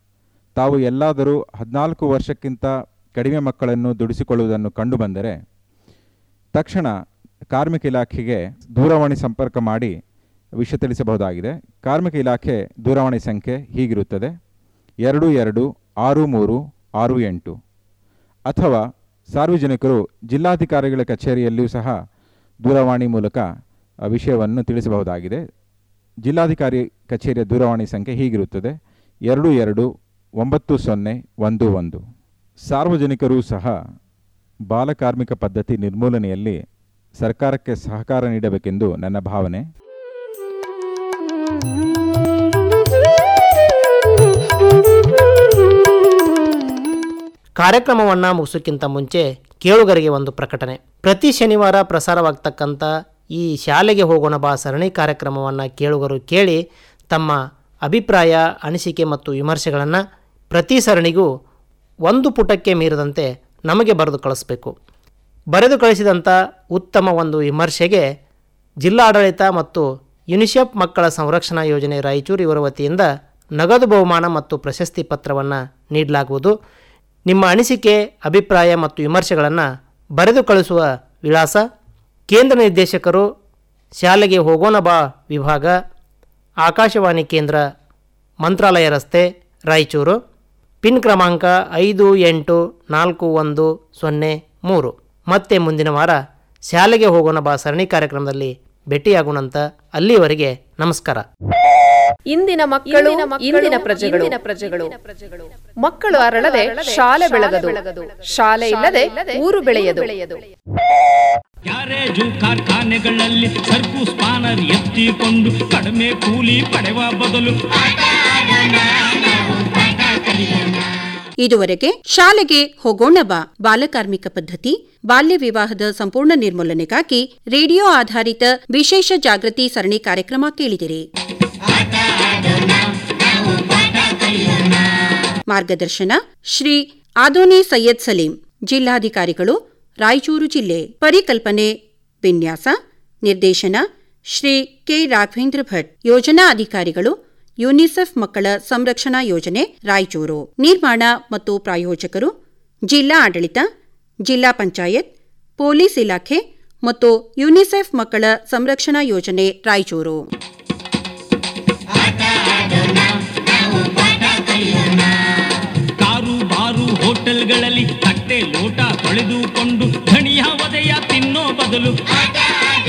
ತಾವು ಎಲ್ಲಾದರೂ ಹದಿನಾಲ್ಕು ವರ್ಷಕ್ಕಿಂತ ಕಡಿಮೆ ಮಕ್ಕಳನ್ನು ದುಡಿಸಿಕೊಳ್ಳುವುದನ್ನು ಕಂಡುಬಂದರೆ ತಕ್ಷಣ ಕಾರ್ಮಿಕ ಇಲಾಖೆಗೆ ದೂರವಾಣಿ ಸಂಪರ್ಕ ಮಾಡಿ ವಿಷಯ ತಿಳಿಸಬಹುದಾಗಿದೆ. ಕಾರ್ಮಿಕ ಇಲಾಖೆ ದೂರವಾಣಿ ಸಂಖ್ಯೆ ಹೀಗಿರುತ್ತದೆ: ಎರಡು ಎರಡು ಆರು ಮೂರು ಆರು ಎಂಟು. ಅಥವಾ ಸಾರ್ವಜನಿಕರು ಜಿಲ್ಲಾಧಿಕಾರಿಗಳ ಕಚೇರಿಯಲ್ಲಿಯೂ ಸಹ ದೂರವಾಣಿ ಮೂಲಕ ವಿಷಯವನ್ನು ತಿಳಿಸಬಹುದಾಗಿದೆ. ಜಿಲ್ಲಾಧಿಕಾರಿ ಕಚೇರಿಯ ದೂರವಾಣಿ ಸಂಖ್ಯೆ ಹೀಗಿರುತ್ತದೆ: ಎರಡು ಎರಡು ಒಂಬತ್ತು ಸೊನ್ನೆ ಒಂದು ಒಂದು. ಸಾರ್ವಜನಿಕರೂ ಸಹ ಬಾಲಕಾರ್ಮಿಕ ಪದ್ಧತಿ ನಿರ್ಮೂಲನೆಯಲ್ಲಿ ಸರ್ಕಾರಕ್ಕೆ ಸಹಕಾರ ನೀಡಬೇಕೆಂದು ನನ್ನ ಭಾವನೆ. ಕಾರ್ಯಕ್ರಮವನ್ನು ಮುಗಿಸೋಕ್ಕಿಂತ ಮುಂಚೆ ಕೇಳುಗರಿಗೆ ಒಂದು ಪ್ರಕಟಣೆ. ಪ್ರತಿ ಶನಿವಾರ ಪ್ರಸಾರವಾಗ್ತಕ್ಕಂಥ ಈ ಶಾಲೆಗೆ ಹೋಗೋಣ ಬಾ ಸರಣಿ ಕಾರ್ಯಕ್ರಮವನ್ನು ಕೇಳುಗರು ಕೇಳಿ ತಮ್ಮ ಅಭಿಪ್ರಾಯ, ಅನಿಸಿಕೆ ಮತ್ತು ವಿಮರ್ಶೆಗಳನ್ನು ಪ್ರತಿ ಸರಣಿಗೂ ಒಂದು ಪುಟಕ್ಕೆ ಮೀರದಂತೆ ನಮಗೆ ಬರೆದು ಕಳಿಸ್ಬೇಕು. ಬರೆದು ಕಳಿಸಿದಂಥ ಉತ್ತಮ ಒಂದು ವಿಮರ್ಶೆಗೆ ಜಿಲ್ಲಾಡಳಿತ ಮತ್ತು ಯುನಿಸೆಫ್ ಮಕ್ಕಳ ಸಂರಕ್ಷಣಾ ಯೋಜನೆ ರಾಯಚೂರು ಇವರ ವತಿಯಿಂದ ನಗದು ಬಹುಮಾನ ಮತ್ತು ಪ್ರಶಸ್ತಿ ಪತ್ರವನ್ನು ನೀಡಲಾಗುವುದು. ನಿಮ್ಮ ಅನಿಸಿಕೆ, ಅಭಿಪ್ರಾಯ ಮತ್ತು ವಿಮರ್ಶೆಗಳನ್ನು ಬರೆದು ಕಳಿಸುವ ವಿಳಾಸ: ಕೇಂದ್ರ ನಿರ್ದೇಶಕರು, ಶಾಲೆಗೆ ಹೋಗೋಣ ಬಾ ವಿಭಾಗ, ಆಕಾಶವಾಣಿ ಕೇಂದ್ರ, ಮಂತ್ರಾಲಯ ರಸ್ತೆ, ರಾಯಚೂರು. ಪಿನ್ ಕ್ರಮಾಂಕ ಐದು ಎಂಟು ನಾಲ್ಕು ಒಂದು ಸೊನ್ನೆ ಮೂರು. ಮತ್ತೆ ಮುಂದಿನ ವಾರ ಶಾಲೆಗೆ ಹೋಗೋಣ ಬಾ ಸರಣಿ ಕಾರ್ಯಕ್ರಮದಲ್ಲಿ ಭೇಟಿಯಾಗೋಣಂತ. ಅಲ್ಲಿವರೆಗೆ ನಮಸ್ಕಾರ. ಇಂದಿನ ಮಕ್ಕಳು, ಇಂದಿನ ಪ್ರಜೆಗಳು. ಮಕ್ಕಳು ಅರಳದೆ ಶಾಲೆ ಬೆಳಗದು, ಶಾಲೆ ಇಲ್ಲದೆ ಊರು ಬೆಳೆಯದು. ಗ್ಯಾರೇಜು ಕಾರ್ಖಾನೆಗಳಲ್ಲಿ ಸರ್ಕು ಸ್ಪಾನರ್ ಎತ್ತಿಕೊಂಡು ಕಡಿಮೆ ಕೂಲಿ ಪಡೆವ ಬದಲು ಇದುವರೆಗೆ ಶಾಲೆಗೆ ಹೋಗೋಣ ಬಾ ಬಾಲಕಾರ್ಮಿಕ ಪದ್ಧತಿ ಬಾಲ್ಯ ವಿವಾಹದ ಸಂಪೂರ್ಣ ನಿರ್ಮೂಲನೆಗಾಗಿ ರೇಡಿಯೋ ಆಧಾರಿತ ವಿಶೇಷ ಜಾಗೃತಿ ಸರಣಿ ಕಾರ್ಯಕ್ರಮ ಕೇಳಿದಿರಿ. ಮಾರ್ಗದರ್ಶನ ಶ್ರೀ ಆದೋನಿ ಸೈಯದ್ ಸಲೀಂ, ಜಿಲ್ಲಾಧಿಕಾರಿಗಳು, ರಾಯಚೂರು ಜಿಲ್ಲೆ. ಪರಿಕಲ್ಪನೆ ವಿನ್ಯಾಸ ನಿರ್ದೇಶನ ಶ್ರೀ ಕೆ ರಾಘವೇಂದ್ರ ಭಟ್. ಯೋಜನಾ ಅಧಿಕಾರಿಗಳು, ಯುನಿಸೆಫ್ ಮಕ್ಕಳ ಸಂರಕ್ಷಣಾ ಯೋಜನೆ, ರಾಯಚೂರು. ನಿರ್ಮಾಣ ಮತ್ತು ಪ್ರಾಯೋಜಕರು ಜಿಲ್ಲಾ ಆಡಳಿತ, ಜಿಲ್ಲಾ ಪಂಚಾಯತ್, ಪೊಲೀಸ್ ಇಲಾಖೆ ಮತ್ತು ಯುನಿಸೆಫ್ ಮಕ್ಕಳ ಸಂರಕ್ಷಣಾ ಯೋಜನೆ, ರಾಯಚೂರು. ಕಾರು ಬಾರು ಹೋಟೆಲ್ಗಳಲ್ಲಿ ತಟ್ಟೆ ಲೋಟ ತೊಳೆದುಕೊಂಡು ಧಣಿಯ ಒದೆಯ ತಿನ್ನೋ ಬದಲು